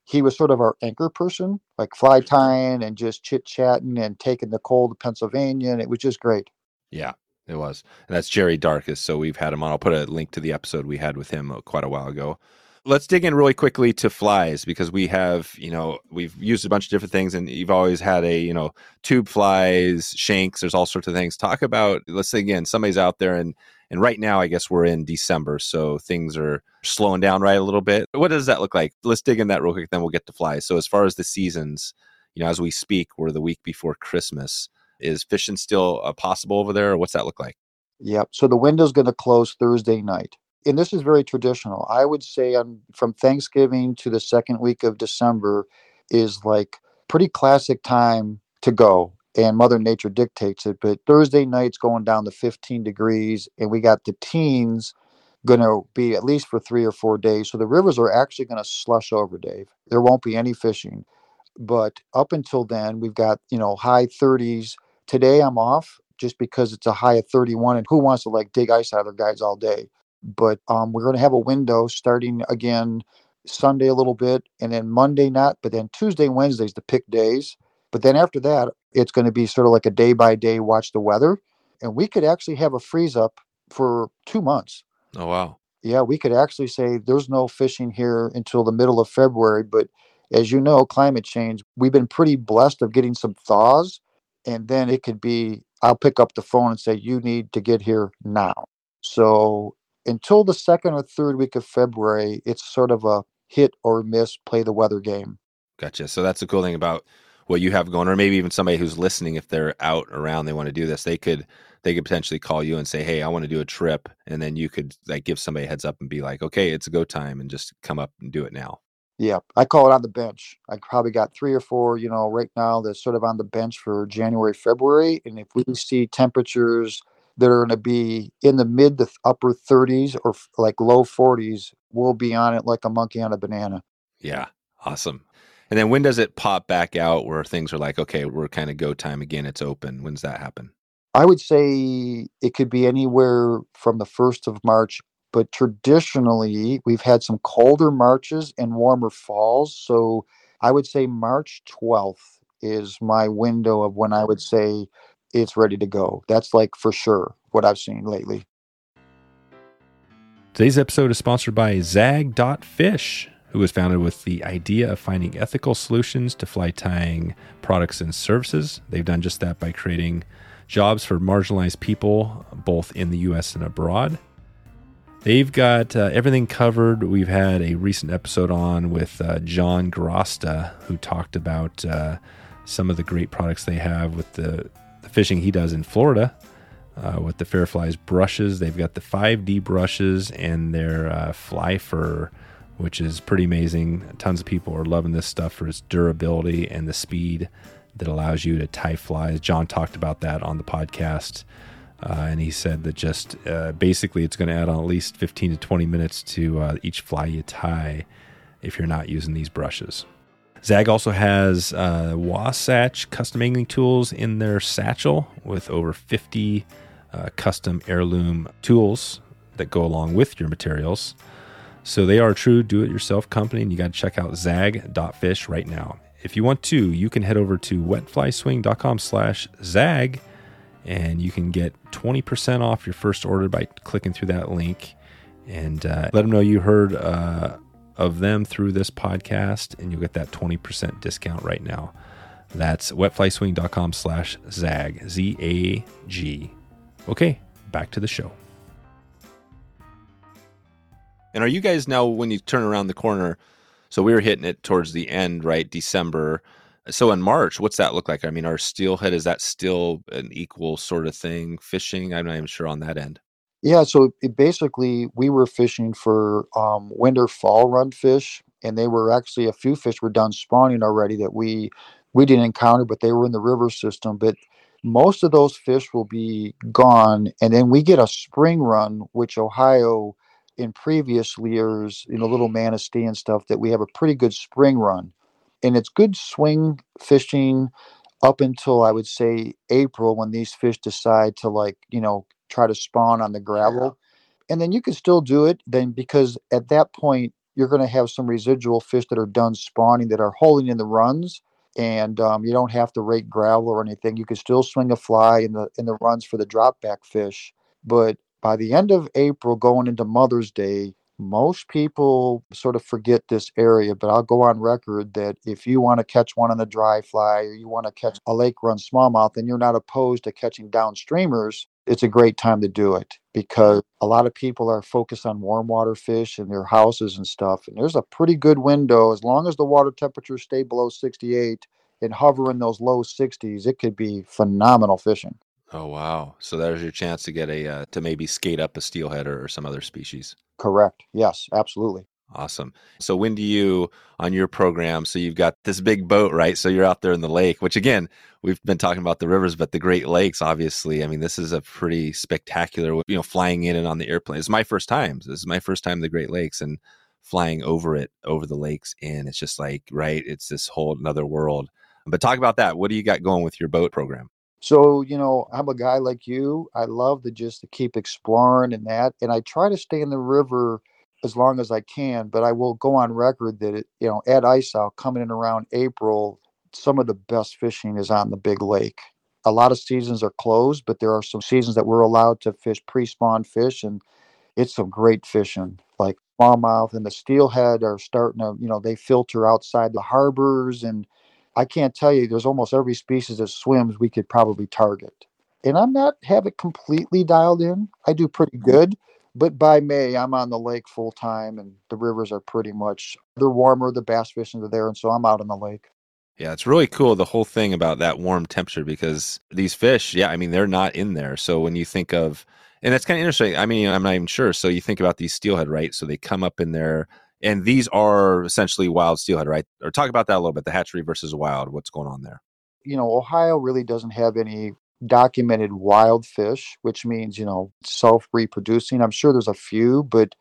he was sort of our anchor person, like fly tying and just chit chatting and taking Nicole to Pennsylvania. And it was just great. Yeah, it was. And that's Jerry Darkus. So we've had him on. I'll put a link to the episode we had with him quite a while ago. Let's dig in really quickly to flies, because we have, we've used a bunch of different things, and you've always had tube flies, shanks, there's all sorts of things. Talk about, let's say again, somebody's out there and right now, I guess we're in December, so things are slowing down right a little bit. What does that look like? Let's dig in that real quick, then we'll get to flies. So as far as the seasons, as we speak, we're the week before Christmas. Is fishing still possible over there, or what's that look like? Yep. So the window's going to close Thursday night. And this is very traditional. I would say from Thanksgiving to the second week of December is like pretty classic time to go. And Mother Nature dictates it. But Thursday night's going down to 15 degrees. And we got the teens going to be at least for 3 or 4 days. So the rivers are actually going to slush over, Dave. There won't be any fishing. But up until then, we've got, high 30s. Today I'm off just because it's a high of 31. And who wants to dig ice out of their guys all day? But we're going to have a window starting again Sunday a little bit, and then Monday not, but then Tuesday, Wednesday's the pick days. But then after that, it's going to be sort of like a day by day watch the weather. And we could actually have a freeze up for 2 months. Oh, wow. Yeah, we could actually say there's no fishing here until the middle of February. But as you know, climate change, we've been pretty blessed of getting some thaws. And then it could be, I'll pick up the phone and say, you need to get here now. So until the second or third week of February, it's sort of a hit or miss, play the weather game. Gotcha. So that's the cool thing about what you have going, or maybe even somebody who's listening, if they're out around, they want to do this, they could potentially call you and say, hey, I want to do a trip. And then you could give somebody a heads up and be like, okay, it's a go time, and just come up and do it now. Yeah, I call it on the bench. I probably got 3 or 4, right now that's sort of on the bench for January, February. And if we see temperatures that are going to be in the mid to upper 30s or low 40s, we'll be on it like a monkey on a banana. Yeah, awesome. And then when does it pop back out where things are like, okay, we're kind of go time again, it's open? When does that happen? I would say it could be anywhere from the 1st of March, but traditionally we've had some colder Marches and warmer falls. So I would say March 12th is my window of when I would say it's ready to go. That's for sure what I've seen lately. Today's episode is sponsored by Zag.Fish, who was founded with the idea of finding ethical solutions to fly tying products and services. They've done just that by creating jobs for marginalized people, both in the U.S. and abroad. They've got everything covered. We've had a recent episode on with John Grosta, who talked about some of the great products they have with the fishing he does in Florida with the Fairflies brushes. They've got the 5D brushes and their fly fur, which is pretty amazing. Tons of people are loving this stuff for its durability and the speed that allows you to tie flies. John talked about that on the podcast. And he said that just basically it's going to add on at least 15 to 20 minutes to each fly you tie if you're not using these brushes. Zag also has Wasatch custom angling tools in their satchel with over 50 custom heirloom tools that go along with your materials. So they are a true do-it-yourself company, and you got to check out Zag.Fish right now. If you want to, you can head over to wetflyswing.com/Zag, and you can get 20% off your first order by clicking through that link. And let them know you heard of them through this podcast, and you'll get that 20% discount right now. That's wetflyswing.com/Zag, Z-A-G. Okay, back to the show. And are you guys now, when you turn around the corner, so we were hitting it towards the end, right, December. So in March, what's that look like? I mean, our steelhead, is that still an equal sort of thing, fishing? I'm not even sure on that end. Yeah, so basically we were fishing for winter fall run fish, and they were actually, a few fish were done spawning already that we didn't encounter, but they were in the river system. But most of those fish will be gone, and then we get a spring run, which Ohio in previous years, Little Manistee and stuff, that we have a pretty good spring run. And it's good swing fishing up until, I would say, April, when these fish decide to try to spawn on the gravel. And then you can still do it then, because at that point you're going to have some residual fish that are done spawning that are holding in the runs. And you don't have to rake gravel or anything. You can still swing a fly in the runs for the drop back fish. But by the end of April, going into Mother's Day, most people sort of forget this area. But I'll go on record that if you want to catch one on the dry fly or you want to catch a lake run smallmouth and you're not opposed to catching down streamers, it's a great time to do it because a lot of people are focused on warm water fish in their houses and stuff. And there's a pretty good window. As long as the water temperatures stay below 68 and hover in those low 60s, it could be phenomenal fishing. Oh, wow. So there's your chance to get to maybe skate up a steelhead or some other species. Correct. Yes, absolutely. Awesome. So when do you, on your program, so you've got this big boat, right? So you're out there in the lake, which again, we've been talking about the rivers, but the Great Lakes, obviously, I mean, this is a pretty spectacular, flying in and on the airplane. It's my first time. This is my first time in the Great Lakes and flying over the lakes. And it's just like, right, it's this whole another world. But talk about that. What do you got going with your boat program? So, I'm a guy like you. I love to keep exploring and that. And I try to stay in the river as long as I can, but I will go on record that at ice out coming in around April, some of the best fishing is on the big lake. A lot of seasons are closed, but there are some seasons that we're allowed to fish pre-spawn fish, and it's some great fishing. Like smallmouth and the steelhead are starting to, they filter outside the harbors, and I can't tell you, there's almost every species that swims we could probably target. And I'm not have it completely dialed in. I do pretty good. But by May, I'm on the lake full time, and the rivers are they're warmer, the bass fishing are there, and so I'm out on the lake. Yeah, it's really cool, the whole thing about that warm temperature, because these fish, I mean, they're not in there. So when you think of, and that's kind of interesting. I mean, I'm not even sure. So you think about these steelhead, right? So they come up in there, and these are essentially wild steelhead, right? Or talk about that a little bit, the hatchery versus wild. What's going on there? Ohio really doesn't have any documented wild fish, which means, self-reproducing. I'm sure there's a few, but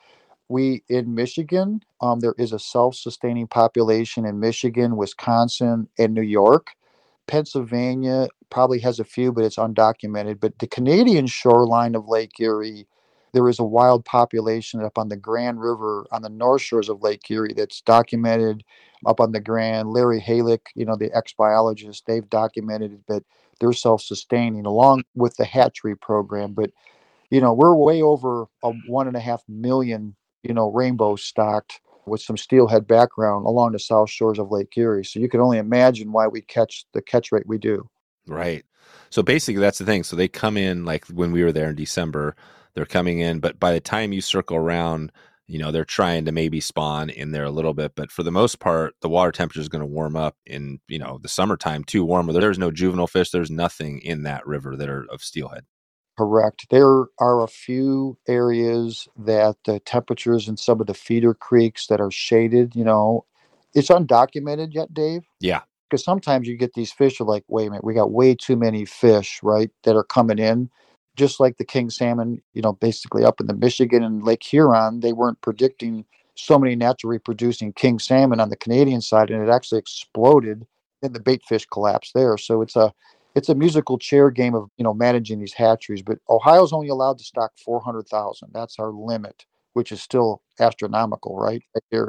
in Michigan, there is a self-sustaining population in Michigan, Wisconsin, and New York. Pennsylvania probably has a few, but it's undocumented. But the Canadian shoreline of Lake Erie, there is a wild population up on the Grand River on the north shores of Lake Erie that's documented up on the Grand. Larry Halick, the ex-biologist, they've documented that they're self-sustaining along with the hatchery program. But, we're way over 1.5 million, rainbow stocked with some steelhead background along the south shores of Lake Erie. So you can only imagine why we catch the catch rate we do. Right. So basically that's the thing. So they come in like when we were there in December, they're coming in, but by the time you circle around, they're trying to maybe spawn in there a little bit, but for the most part, the water temperature is going to warm up in, the summertime too warm. There's no juvenile fish. There's nothing in that river that are of steelhead. Correct. There are a few areas that the temperatures in some of the feeder creeks that are shaded, it's undocumented yet, Dave. Yeah. Because sometimes you get these fish are like, wait a minute, we got way too many fish, right, that are coming in. Just like the king salmon, basically up in the Michigan and Lake Huron, they weren't predicting so many naturally reproducing king salmon on the Canadian side, and it actually exploded and the bait fish collapsed there. So it's a musical chair game of, managing these hatcheries. But Ohio's only allowed to stock 400,000. That's our limit, which is still astronomical, right?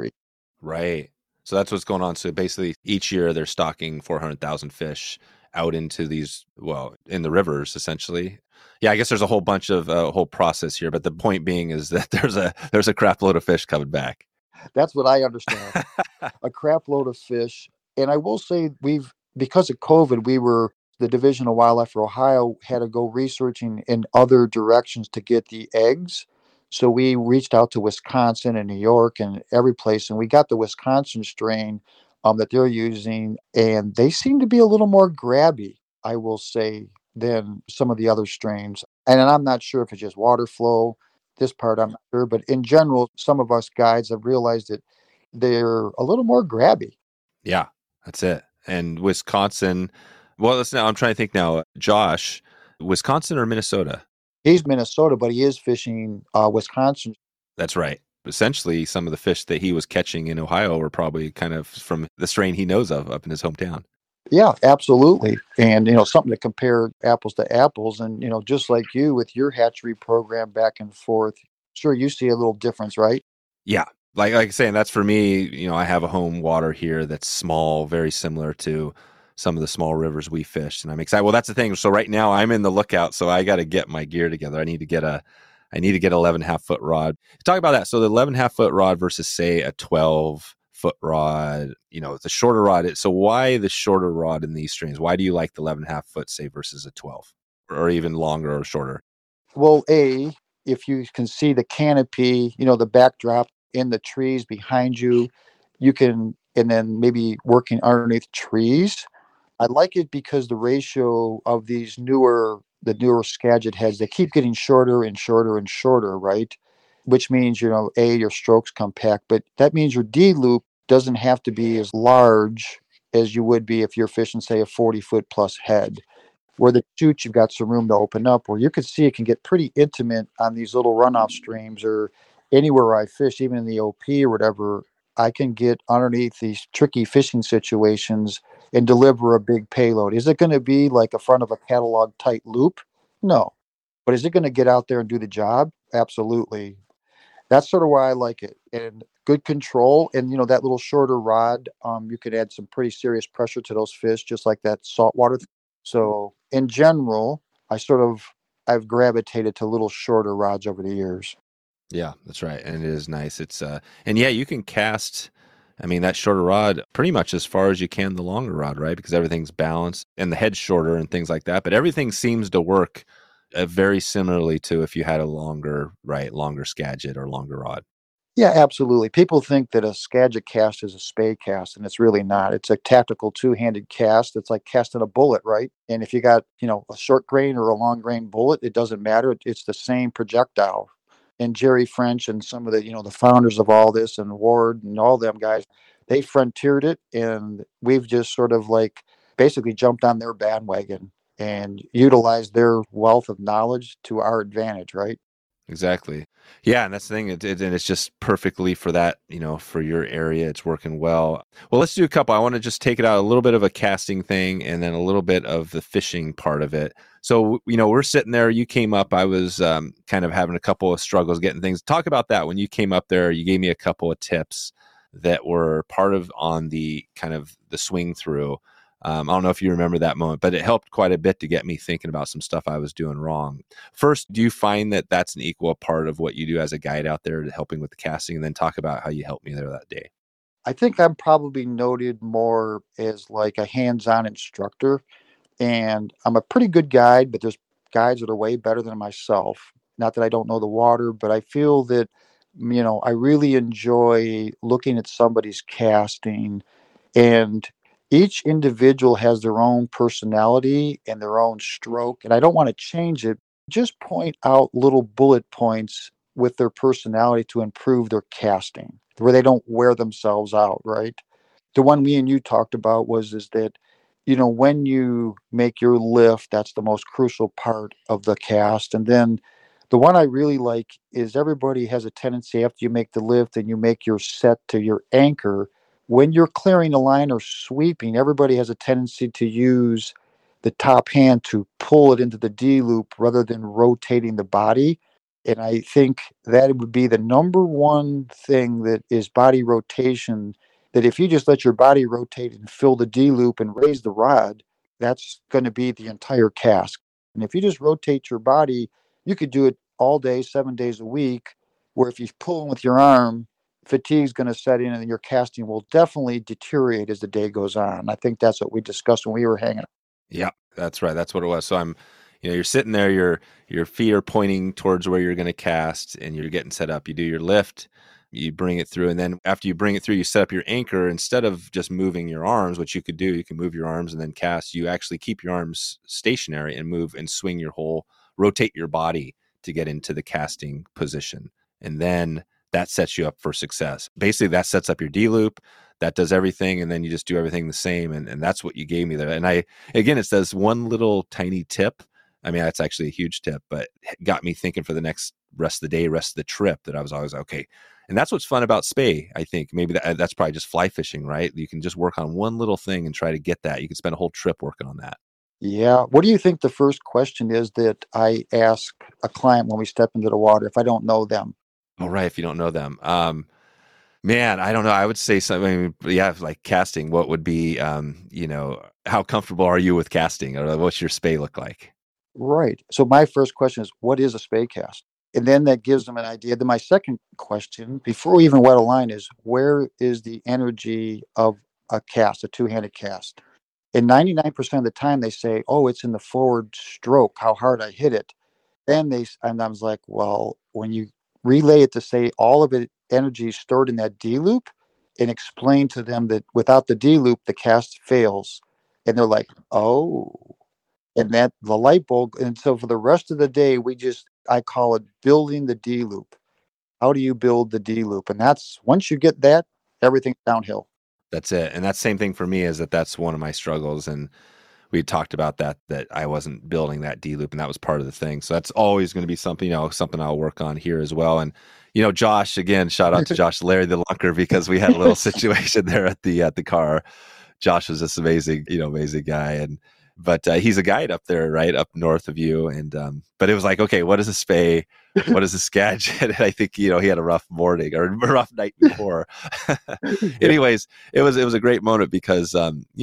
Right. So that's what's going on. So basically each year they're stocking 400,000 fish out into these, in the rivers, essentially. Yeah, I guess there's a whole bunch of whole process here, but the point being is that there's a crap load of fish coming back. That's what I understand. A crap load of fish. And I will say because of COVID, the Division of Wildlife for Ohio had to go researching in other directions to get the eggs. So we reached out to Wisconsin and New York and every place, and we got the Wisconsin strain that they're using, and they seem to be a little more grabby, I will say, than some of the other strains. And I'm not sure if it's just water flow. This part I'm not sure, but in general, some of us guides have realized that they're a little more grabby. Yeah, that's it. And Wisconsin, I'm trying to think now. Josh, Wisconsin or Minnesota? He's Minnesota, but he is fishing Wisconsin. That's right. Essentially, some of the fish that he was catching in Ohio were probably kind of from the strain he knows of up in his hometown. Yeah, absolutely. And, something to compare apples to apples. And, just like you with your hatchery program back and forth, sure, you see a little difference, right? Yeah. like I'm saying, that's for me. I have a home water here that's small, very similar to some of the small rivers we fished, and I'm excited. Well, that's the thing. So right now I'm in the lookout, so I got to get my gear together. I need to get 11.5 foot rod. Talk about that. So the 11.5 foot rod versus say a 12-foot rod. The shorter rod. So why the shorter rod in these streams? Why do you like the 11.5 foot say versus a 12, or even longer or shorter? Well, if you can see the canopy, the backdrop in the trees behind you, and then maybe working underneath trees. I like it because the ratio of the newer Skagit heads, they keep getting shorter and shorter and shorter, right? Which means, your strokes compact, but that means your D loop doesn't have to be as large as you would be if you're fishing, say, a 40-foot plus head. Where the chute, you've got some room to open up where you can see it can get pretty intimate on these little runoff streams or anywhere I fish, even in the OP or whatever. I can get underneath these tricky fishing situations and deliver a big payload. Is it going to be like a front of a catalog tight loop? No. But is it going to get out there and do the job? Absolutely. That's sort of why I like it. And good control. And, that little shorter rod, you could add some pretty serious pressure to those fish, just like that saltwater. So in general, I've gravitated to little shorter rods over the years. Yeah, that's right. And it is nice. It's and yeah, you can cast, that shorter rod pretty much as far as you can the longer rod, right? Because everything's balanced and the head's shorter and things like that. But everything seems to work very similarly to if you had a longer Skagit or longer rod. Yeah, absolutely. People think that a Skagit cast is a spey cast, and it's really not. It's a tactical two-handed cast. It's like casting a bullet, right? And if you got, a short grain or a long grain bullet, it doesn't matter. It's the same projectile. And Jerry French and some of the, the founders of all this and Ward and all them guys, they frontiered it, and we've just sort of like basically jumped on their bandwagon and utilized their wealth of knowledge to our advantage, right? Exactly. Yeah, and that's the thing. And it's just perfectly for that, for your area. It's working well. Well, let's do a couple. I want to just take it out a little bit of a casting thing and then a little bit of the fishing part of it. So, we're sitting there. You came up. I was kind of having a couple of struggles getting things. Talk about that. When you came up there, you gave me a couple of tips that were part of on the kind of the swing through. I don't know if you remember that moment, but it helped quite a bit to get me thinking about some stuff I was doing wrong. First, do you find that that's an equal part of what you do as a guide out there, helping with the casting, and then talk about how you helped me there that day? I think I'm probably noted more as like a hands-on instructor, and I'm a pretty good guide, but there's guides that are way better than myself. Not that I don't know the water, but I feel that, I really enjoy looking at somebody's casting, and each individual has their own personality and their own stroke, and I don't want to change it. Just point out little bullet points with their personality to improve their casting, where they don't wear themselves out, right? The one me and you talked about is that, when you make your lift, that's the most crucial part of the cast. And then the one I really like is everybody has a tendency after you make the lift and you make your set to your anchor. When you're clearing the line or sweeping, everybody has a tendency to use the top hand to pull it into the D loop rather than rotating the body. And I think that would be the number one thing that is body rotation, that if you just let your body rotate and fill the D loop and raise the rod, that's going to be the entire cast. And if you just rotate your body, you could do it all day, 7 days a week, where if you pull in with your arm, fatigue is going to set in and your casting will definitely deteriorate as the day goes on. I think that's what we discussed when we were hanging out. Yeah, that's right. That's what it was. So you're sitting there, your feet are pointing towards where you're going to cast and you're getting set up. You do your lift, you bring it through. And then after you bring it through, you set up your anchor. Instead of just moving your arms, which you could do, you can move your arms and then cast. You actually keep your arms stationary and move and swing rotate your body to get into the casting position. And then that sets you up for success. Basically, that sets up your D loop. That does everything, and then you just do everything the same, and that's what you gave me there. And it says one little tiny tip. That's actually a huge tip, but it got me thinking for the next rest of the day, rest of the trip, that I was always okay. And that's what's fun about spey. I think maybe that's probably just fly fishing, right? You can just work on one little thing and try to get that. You can spend a whole trip working on that. Yeah. What do you think the first question is that I ask a client when we step into the water if I don't know them? Oh, right. If you don't know them. Man, I don't know. I would say something. I mean, yeah, like casting. What would be, how comfortable are you with casting, or what's your spay look like? Right. So my first question is, what is a spay cast? And then that gives them an idea. Then my second question, before we even wet a line, is where is the energy of a cast, a two-handed cast? And 99% of the time they say, oh, it's in the forward stroke, how hard I hit it. And I was like, well, when you relay it to say all of it energy is stored in that D loop and explain to them that without the D loop, the cast fails. And they're like, oh, and that the light bulb. And so for the rest of the day, I call it building the D loop. How do you build the D loop? And that's once you get that, everything's downhill. That's it. And that's same thing for me, is that's one of my struggles. And we had talked about that I wasn't building that D loop, and that was part of the thing. So that's always going to be something, something I'll work on here as well. And, Josh, again, shout out to Josh, Larry the Lunker, because we had a little situation there at the car. Josh was this amazing, amazing guy. But he's a guide up there, right up north of you. And, but it was like, okay, what is a spay? What is a skadget? And I think, he had a rough morning or a rough night before. Anyways, it was a great moment because,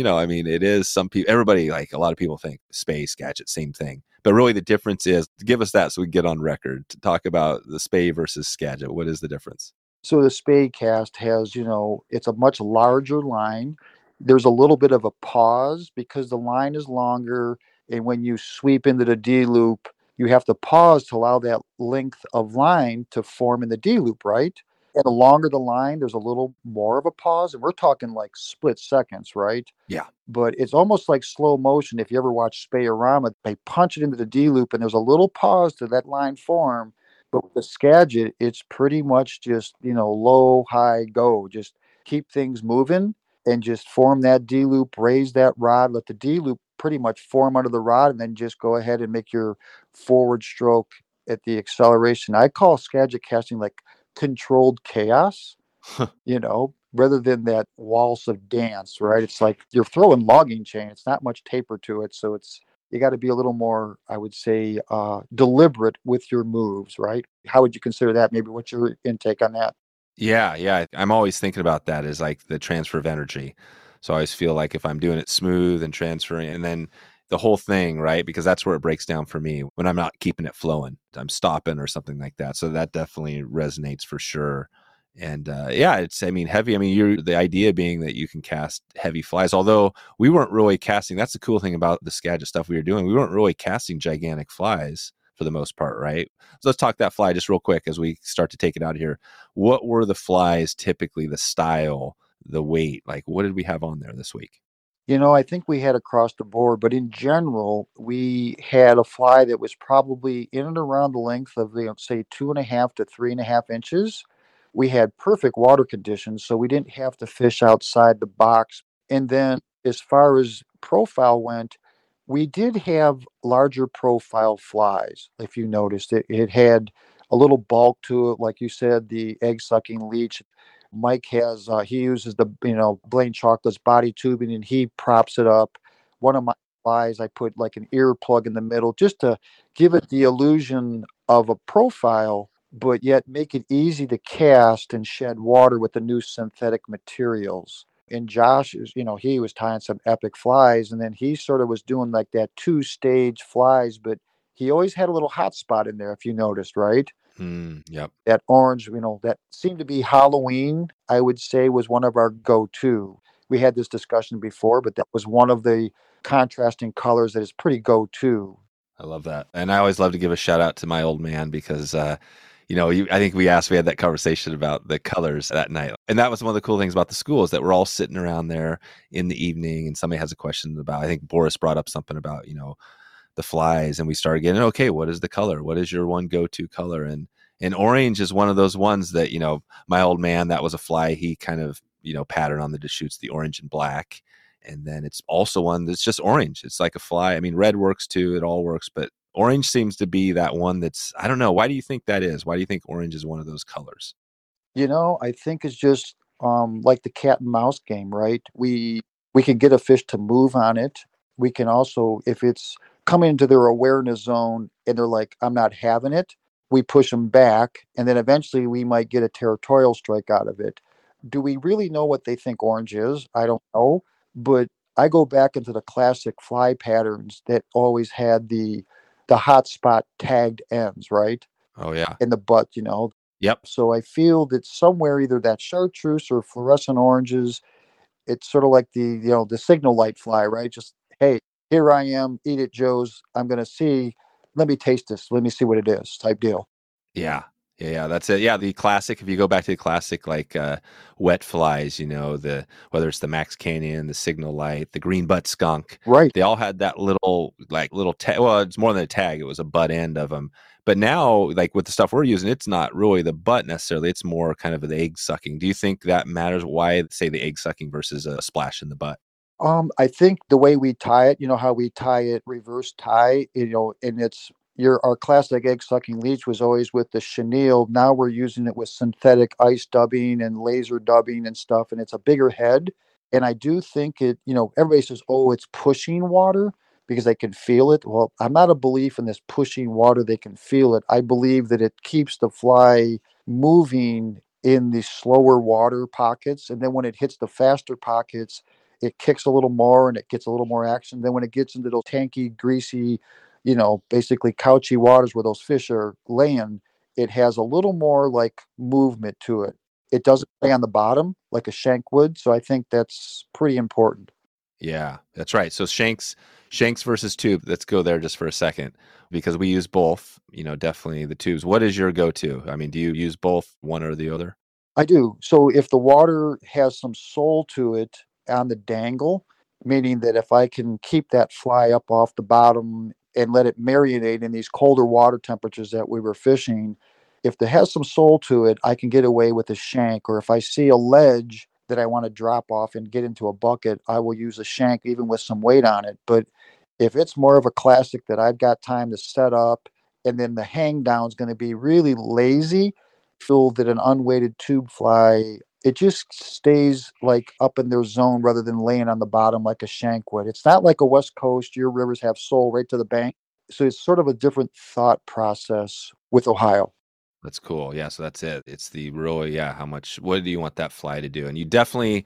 it is some people, everybody, like a lot of people think spay, skadget, same thing. But really the difference is, give us that so we can get on record to talk about the spay versus skadget. What is the difference? So the spay cast has, it's a much larger line. There's a little bit of a pause because the line is longer. And when you sweep into the D loop, you have to pause to allow that length of line to form in the D loop, right? And the longer the line, there's a little more of a pause. And we're talking like split seconds, right? Yeah. But it's almost like slow motion. If you ever watch Spay-O-Rama, they punch it into the D loop and there's a little pause to that line form. But with the Skagit, it's pretty much just, low, high, go. Just keep things moving and just form that D loop, raise that rod, let the D loop pretty much form under the rod, and then just go ahead and make your forward stroke at the acceleration. I call Skagit casting like controlled chaos, rather than that waltz of dance, right? It's like you're throwing logging chain. It's not much taper to it. So you got to be a little more, I would say, deliberate with your moves, right? How would you consider that? Maybe what's your intake on that? Yeah. I'm always thinking about that as like the transfer of energy. So I always feel like if I'm doing it smooth and transferring, and then the whole thing, right? Because that's where it breaks down for me when I'm not keeping it flowing. I'm stopping or something like that. So that definitely resonates for sure. And heavy. The idea being that you can cast heavy flies, although we weren't really casting. That's the cool thing about the Skagit stuff we were doing. We weren't really casting gigantic flies for the most part, right? So let's talk that fly just real quick as we start to take it out here. What were the flies typically, the style, the weight? Like, what did we have on there this week? I think we had across the board, but in general, we had a fly that was probably in and around the length of, say 2.5 to 3.5 inches. We had perfect water conditions, so we didn't have to fish outside the box. And then as far as profile went, we did have larger profile flies. If you noticed it had a little bulk to it. Like you said, the egg sucking leech. Mike he uses the, Blaine Chocolate's body tubing and he props it up. One of my flies, I put like an ear plug in the middle just to give it the illusion of a profile, but yet make it easy to cast and shed water with the new synthetic materials. And Josh is, he was tying some epic flies, and then he sort of was doing like that 2-stage flies, but he always had a little hot spot in there, if you noticed, right? Yep. That orange, that seemed to be Halloween, I would say, was one of our go-to. We had this discussion before, but that was one of the contrasting colors that is pretty go-to. I love that. And I always love to give a shout out to my old man because, I think we had that conversation about the colors that night. And that was one of the cool things about the school is that we're all sitting around there in the evening and somebody has a question about, I think Boris brought up something about, the flies, and we started getting, okay, what is the color? What is your one go-to color? And orange is one of those ones that, my old man, that was a fly. He kind of, patterned on the Deschutes, the orange and black. And then it's also one that's just orange. It's like a fly. I mean, red works too. It all works, but orange seems to be that one that's, I don't know. Why do you think that is? Why do you think orange is one of those colors? I think it's just like the cat and mouse game, right? We can get a fish to move on it. We can also, if it's coming into their awareness zone and they're like, I'm not having it, we push them back. And then eventually we might get a territorial strike out of it. Do we really know what they think orange is? I don't know. But I go back into the classic fly patterns that always had the hot spot tagged ends, right? Oh yeah. In the butt. Yep. So I feel that somewhere either that chartreuse or fluorescent oranges, it's sort of like the signal light fly, right? Just, hey, here I am, eat it, Joe's. I'm going to see, let me taste this. Let me see what it is type deal. Yeah. Yeah, that's it. Yeah, the classic, if you go back to the classic, like wet flies, whether it's the Max Canyon, the Signal Light, the green butt skunk, Right. they all had that little tag. Well, it's more than a tag; it was a butt end of them. But now, like with the stuff we're using, it's not really the butt necessarily; it's more kind of the egg sucking. Do you think that matters? Why, say, the egg sucking versus a splash in the butt? I think the way we tie it, how we tie it, reverse tie, and it's our classic egg sucking leech was always with the chenille. Now we're using it with synthetic ice dubbing and laser dubbing and stuff, and it's a bigger head. And I do think everybody says, oh, it's pushing water because they can feel it. Well, I'm not a belief in this pushing water, they can feel it. I believe that it keeps the fly moving in the slower water pockets. And then when it hits the faster pockets, it kicks a little more and it gets a little more action. Then when it gets into those tanky, greasy, basically couchy waters where those fish are laying, it has a little more like movement to it. It doesn't lay on the bottom like a shank would. So I think that's pretty important. Yeah, that's right. So shanks versus tube. Let's go there just for a second because we use both. Definitely the tubes. What is your go-to? I mean, do you use both, one or the other? I do. So if the water has some soul to it on the dangle, meaning that if I can keep that fly up off the bottom and let it marinate in these colder water temperatures that we were fishing, if there has some soul to it, I can get away with a shank. Or if I see a ledge that I want to drop off and get into a bucket, I will use a shank even with some weight on it. But if it's more of a classic that I've got time to set up and then the hang down is going to be really lazy, feel that an unweighted tube fly, it just stays like up in their zone rather than laying on the bottom like a shank would. It's not like a West Coast, your rivers have soul right to the bank. So it's sort of a different thought process with Ohio. That's cool. Yeah, so that's it. It's the really, what do you want that fly to do? And you definitely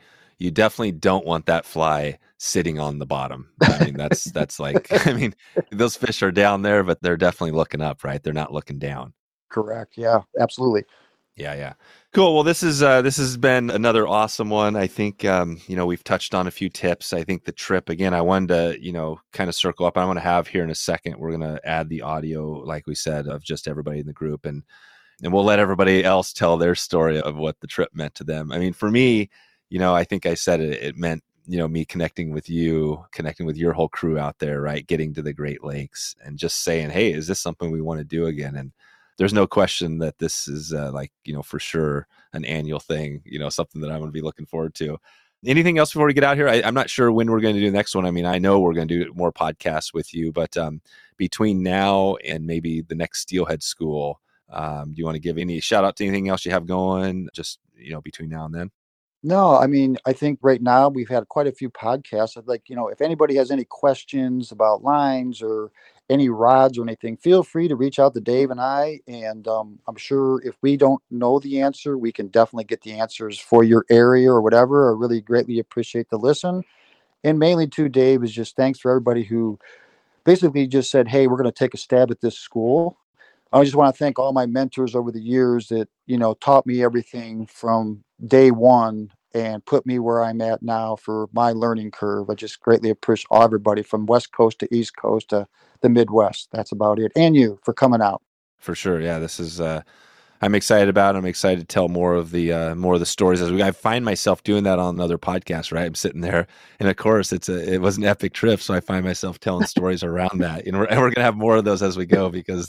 don't want that fly sitting on the bottom. I mean, that's like, those fish are down there, but they're definitely looking up, right? They're not looking down. Correct. Yeah, absolutely. Yeah. Cool. Well, this has been another awesome one. I think, we've touched on a few tips. I think the trip, again, I wanted to, kind of circle up. I want to have here in a second, we're going to add the audio, like we said, of just everybody in the group. And we'll let everybody else tell their story of what the trip meant to them. I mean, for me, I think I said it meant, me connecting with you, connecting with your whole crew out there, right? Getting to the Great Lakes and just saying, hey, is this something we want to do again? And there's no question that this is for sure an annual thing, something that I'm going to be looking forward to. Anything else before we get out here? I'm not sure when we're going to do the next one. I mean, I know we're going to do more podcasts with you, but between now and maybe the next Steelhead School, do you want to give any shout out to anything else you have going just, between now and then? No, I mean, I think right now we've had quite a few podcasts. I'd like, if anybody has any questions about lines or any rods or anything, feel free to reach out to Dave and I. And I'm sure if we don't know the answer, we can definitely get the answers for your area or whatever. I really greatly appreciate the listen. And mainly to Dave is just thanks for everybody who basically just said, hey, we're going to take a stab at this school. I just want to thank all my mentors over the years that, taught me everything from day one and put me where I'm at now for my learning curve. I just greatly appreciate everybody from West Coast to East Coast to the Midwest. That's about it. And you for coming out. For sure. Yeah, this is I'm excited about it. I'm excited to tell more of the stories I find myself doing that on other podcasts, right? I'm sitting there, and of course it was an epic trip, so I find myself telling stories around that. And we're gonna have more of those as we go because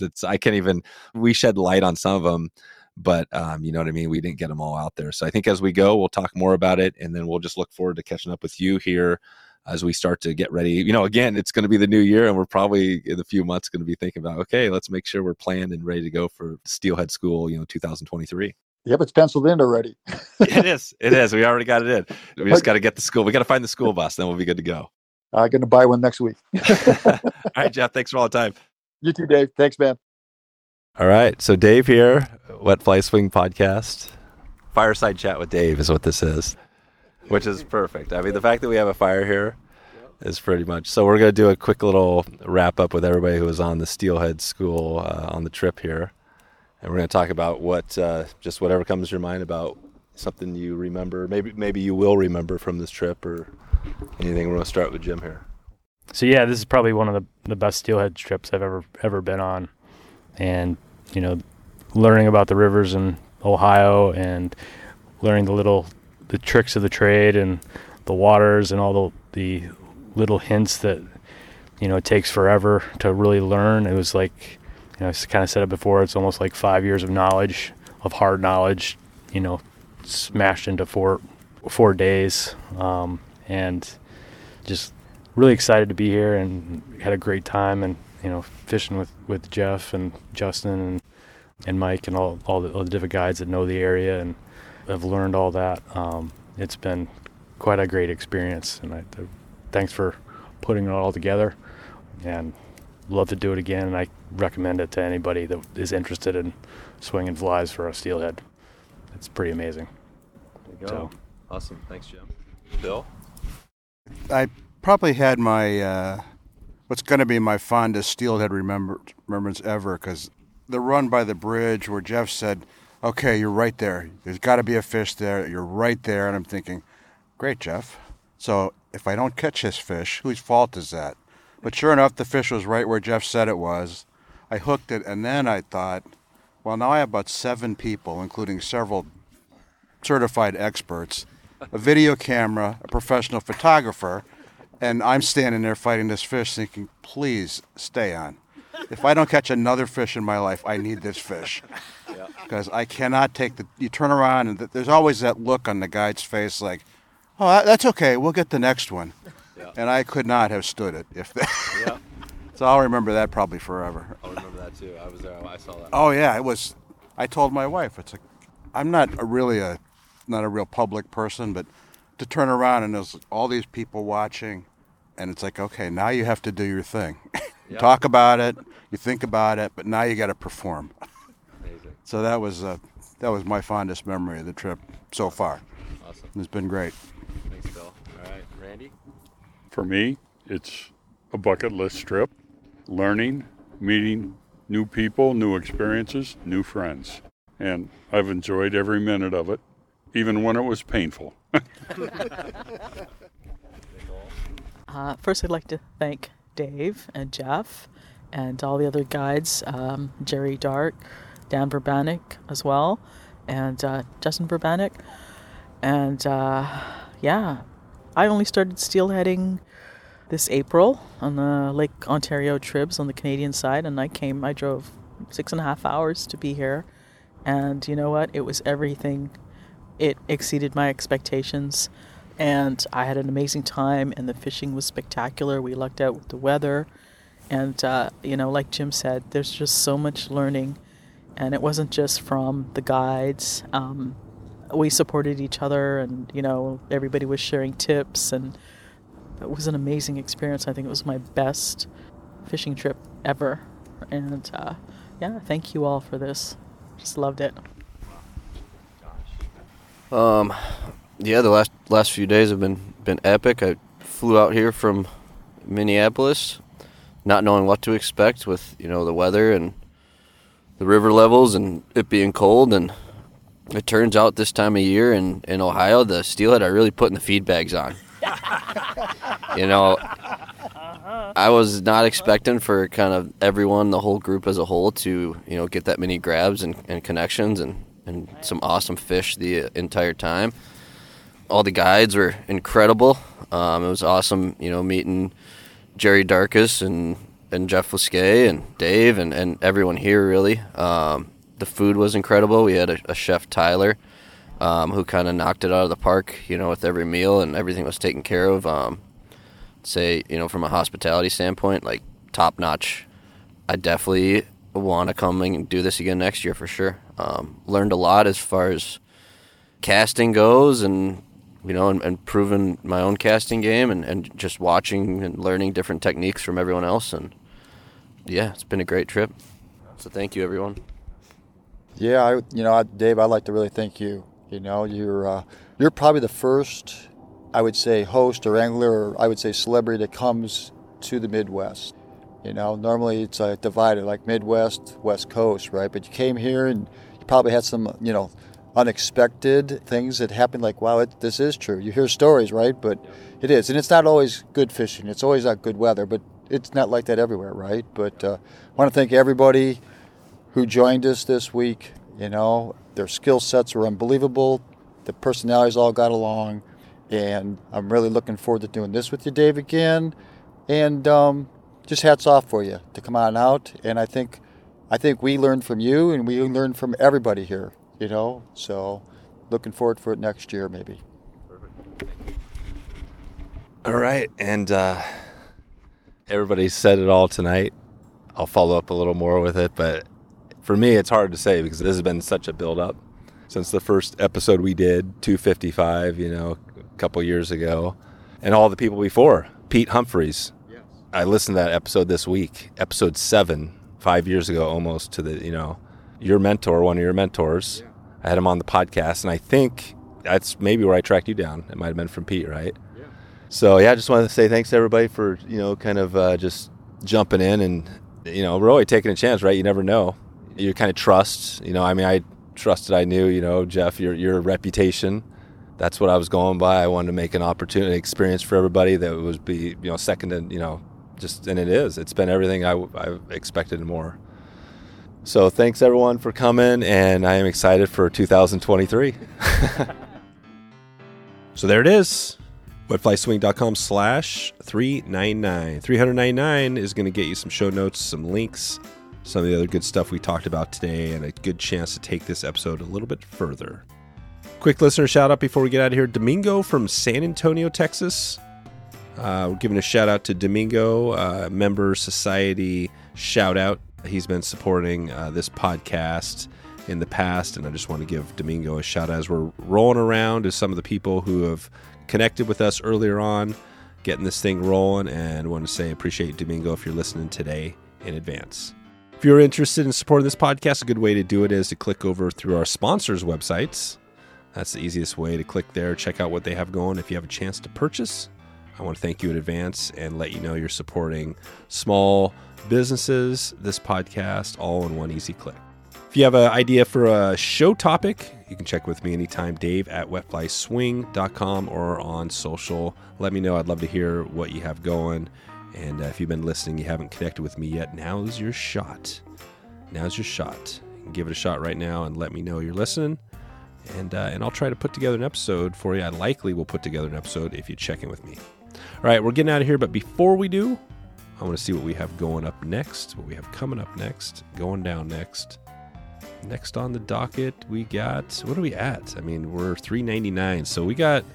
we shed light on some of them, but you know what I mean? We didn't get them all out there. So I think as we go, we'll talk more about it, and then we'll just look forward to catching up with you here as we start to get ready. Again, it's going to be the new year, and we're probably in a few months going to be thinking about, okay, let's make sure we're planned and ready to go for Steelhead School, 2023. Yep, it's penciled in already. It is. We already got it in. We just got to get the school. We got to find the school bus, then we'll be good to go. I'm going to buy one next week. All right, Jeff, thanks for all the time. You too, Dave. Thanks, man. All right, so Dave here, Wet Fly Swing Podcast. Fireside chat with Dave is what this is, which is perfect. I mean, the fact that we have a fire here is pretty much. So we're going to do a quick little wrap up with everybody who was on the Steelhead School on the trip here. And we're going to talk about what, just whatever comes to your mind about something you remember. Maybe you will remember from this trip or anything. We're going to start with Jim here. So yeah, this is probably one of the best steelhead trips I've ever been on. And, learning about the rivers in Ohio and learning the tricks of the trade and the waters and all the little hints that, it takes forever to really learn. It was like, I kind of said it before, it's almost like 5 years of knowledge, of hard knowledge, smashed into four days. And just really excited to be here and had a great time and, fishing with Jeff and Justin and Mike and all the different guides that know the area and have learned all that. It's been quite a great experience, and thanks for putting it all together, and love to do it again, and I recommend it to anybody that is interested in swinging flies for a steelhead. It's pretty amazing. There you go. Awesome. Thanks, Jim. Bill? I probably had my what's going to be my fondest steelhead remembrance ever, because the run by the bridge where Jeff said, okay, you're right there. There's got to be a fish there. You're right there. And I'm thinking, great, Jeff. So if I don't catch this fish, whose fault is that? But sure enough, the fish was right where Jeff said it was. I hooked it, and then I thought, well, now I have about 7 people, including several certified experts, a video camera, a professional photographer, and I'm standing there fighting this fish thinking, please stay on. If I don't catch another fish in my life, I need this fish. Because I cannot take you turn around and there's always that look on the guide's face like, oh, that's okay, we'll get the next one. Yeah. And I could not have stood it. So I'll remember that probably forever. I'll remember that too. I was there, I saw that. Oh yeah, I told my wife, it's like, I'm not a real public person, but to turn around and there's all these people watching, and it's like, okay, now you have to do your thing. You talk about it, you think about it, but now you got to perform. Amazing. So that was my fondest memory of the trip so far. Awesome. It's been great. Thanks, Bill. All right, Randy? For me, it's a bucket list trip, learning, meeting new people, new experiences, new friends. And I've enjoyed every minute of it, even when it was painful. First, I'd like to thank Dave and Jeff and all the other guides, Jerry Dark, Dan Verbanek as well, and Justin Verbanek. And I only started steelheading this April on the Lake Ontario trips on the Canadian side, and I drove 6.5 hours to be here. And you know what? It was everything. It exceeded my expectations. And I had an amazing time, and the fishing was spectacular. We lucked out with the weather. And, like Jim said, there's just so much learning. And it wasn't just from the guides. We supported each other, and, everybody was sharing tips. And it was an amazing experience. I think it was my best fishing trip ever. And, thank you all for this. Just loved it. The last few days have been epic. I flew out here from Minneapolis, not knowing what to expect with the weather and the river levels and it being cold. And it turns out this time of year in Ohio, the steelhead are really putting the feed bags on. I was not expecting for kind of everyone, the whole group as a whole, to get that many grabs and connections and some awesome fish the entire time. All the guides were incredible. It was awesome, meeting Jerry Darkus and Jeff Lesquet and Dave and everyone here, really. The food was incredible. We had a chef, Tyler, who kind of knocked it out of the park, with every meal, and everything was taken care of. From a hospitality standpoint, like top-notch. I definitely want to come and do this again next year for sure. Learned a lot as far as casting goes and proving my own casting game and just watching and learning different techniques from everyone else. And yeah, it's been a great trip. So thank you, everyone. Yeah, Dave, I'd like to really thank you. You know, you're probably the first, I would say, host or angler, or I would say celebrity that comes to the Midwest. You know, normally it's divided like Midwest, West Coast, right? But you came here and you probably had some, you know, unexpected things that happened. Like, wow, this is true. You hear stories, right? But it is, and it's not always good fishing. It's always not good weather, but it's not like that everywhere, right? But I want to thank everybody who joined us this week. You know, their skill sets were unbelievable. The personalities all got along, and I'm really looking forward to doing this with you, Dave, again. And just hats off for you to come on out. And I think we learned from you, and we learned from everybody here. You know, so looking forward for it next year, maybe. All right, and Everybody said it all tonight. I'll follow up a little more with it, but for me, it's hard to say because this has been such a build-up since the first episode we did, 255, you know, a couple years ago, and all the people before. Pete Humphreys. Yes. I listened to that episode this week, episode 7, 5 years ago almost, to the, you know, your mentor, one of your mentors. Yeah. I had him on the podcast, and I think that's maybe where I tracked you down. It might have been from Pete, right? Yeah. So, yeah, I just wanted to say thanks to everybody for, you know, kind of just jumping in and, you know, really taking a chance, right? You never know. You kind of trust, you know, I mean, I trusted, I knew, you know, Jeff, your reputation. That's what I was going by. I wanted to make an opportunity, experience for everybody that would be, you know, second to, you know, just, and it is. It's been everything I expected and more. So thanks, everyone, for coming, and I am excited for 2023. So there it is. wetflyswing.com/399. $399 is going to get you some show notes, some links, some of the other good stuff we talked about today, and a good chance to take this episode a little bit further. Quick listener shout out before we get out of here. Domingo from San Antonio, Texas. We're giving a shout out to Domingo, member society shout out. He's been supporting this podcast in the past, and I just want to give Domingo a shout out as we're rolling around to some of the people who have connected with us earlier on, getting this thing rolling, and I want to say appreciate Domingo if you're listening today in advance. If you're interested in supporting this podcast, a good way to do it is to click over through our sponsors' websites. That's the easiest way to click there, check out what they have going. If you have a chance to purchase, I want to thank you in advance and let you know you're supporting small businesses, this podcast, all in one easy click. If you have an idea for a show topic, you can check with me anytime, Dave at wetflyswing.com or on social. Let me know. I'd love to hear what you have going. And if you've been listening, you haven't connected with me yet, now's your shot. Now's your shot. You can give it a shot right now and let me know you're listening. And I'll try to put together an episode for you. I likely will put together an episode if you check in with me. All right, we're getting out of here. But before we do, I want to see what we have going up next, what we have coming up next, going down next. Next on the docket, we got, what are we at? I mean, we're $3.99. So we got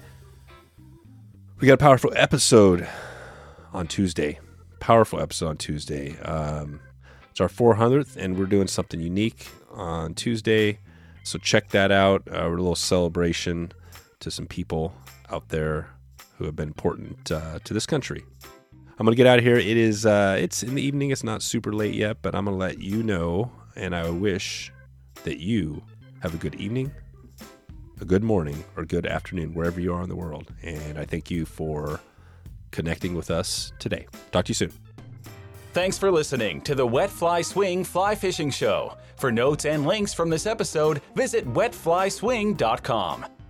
a powerful episode on Tuesday. Powerful episode on Tuesday. It's our 400th, and we're doing something unique on Tuesday. So check that out. We're a little celebration to some people out there who have been important to this country. I'm going to get out of here. It is, it's in the evening. It's not super late yet, but I'm going to let you know, and I wish that you have a good evening, a good morning, or good afternoon, wherever you are in the world. And I thank you for connecting with us today. Talk to you soon. Thanks for listening to the Wet Fly Swing Fly Fishing Show. For notes and links from this episode, visit wetflyswing.com.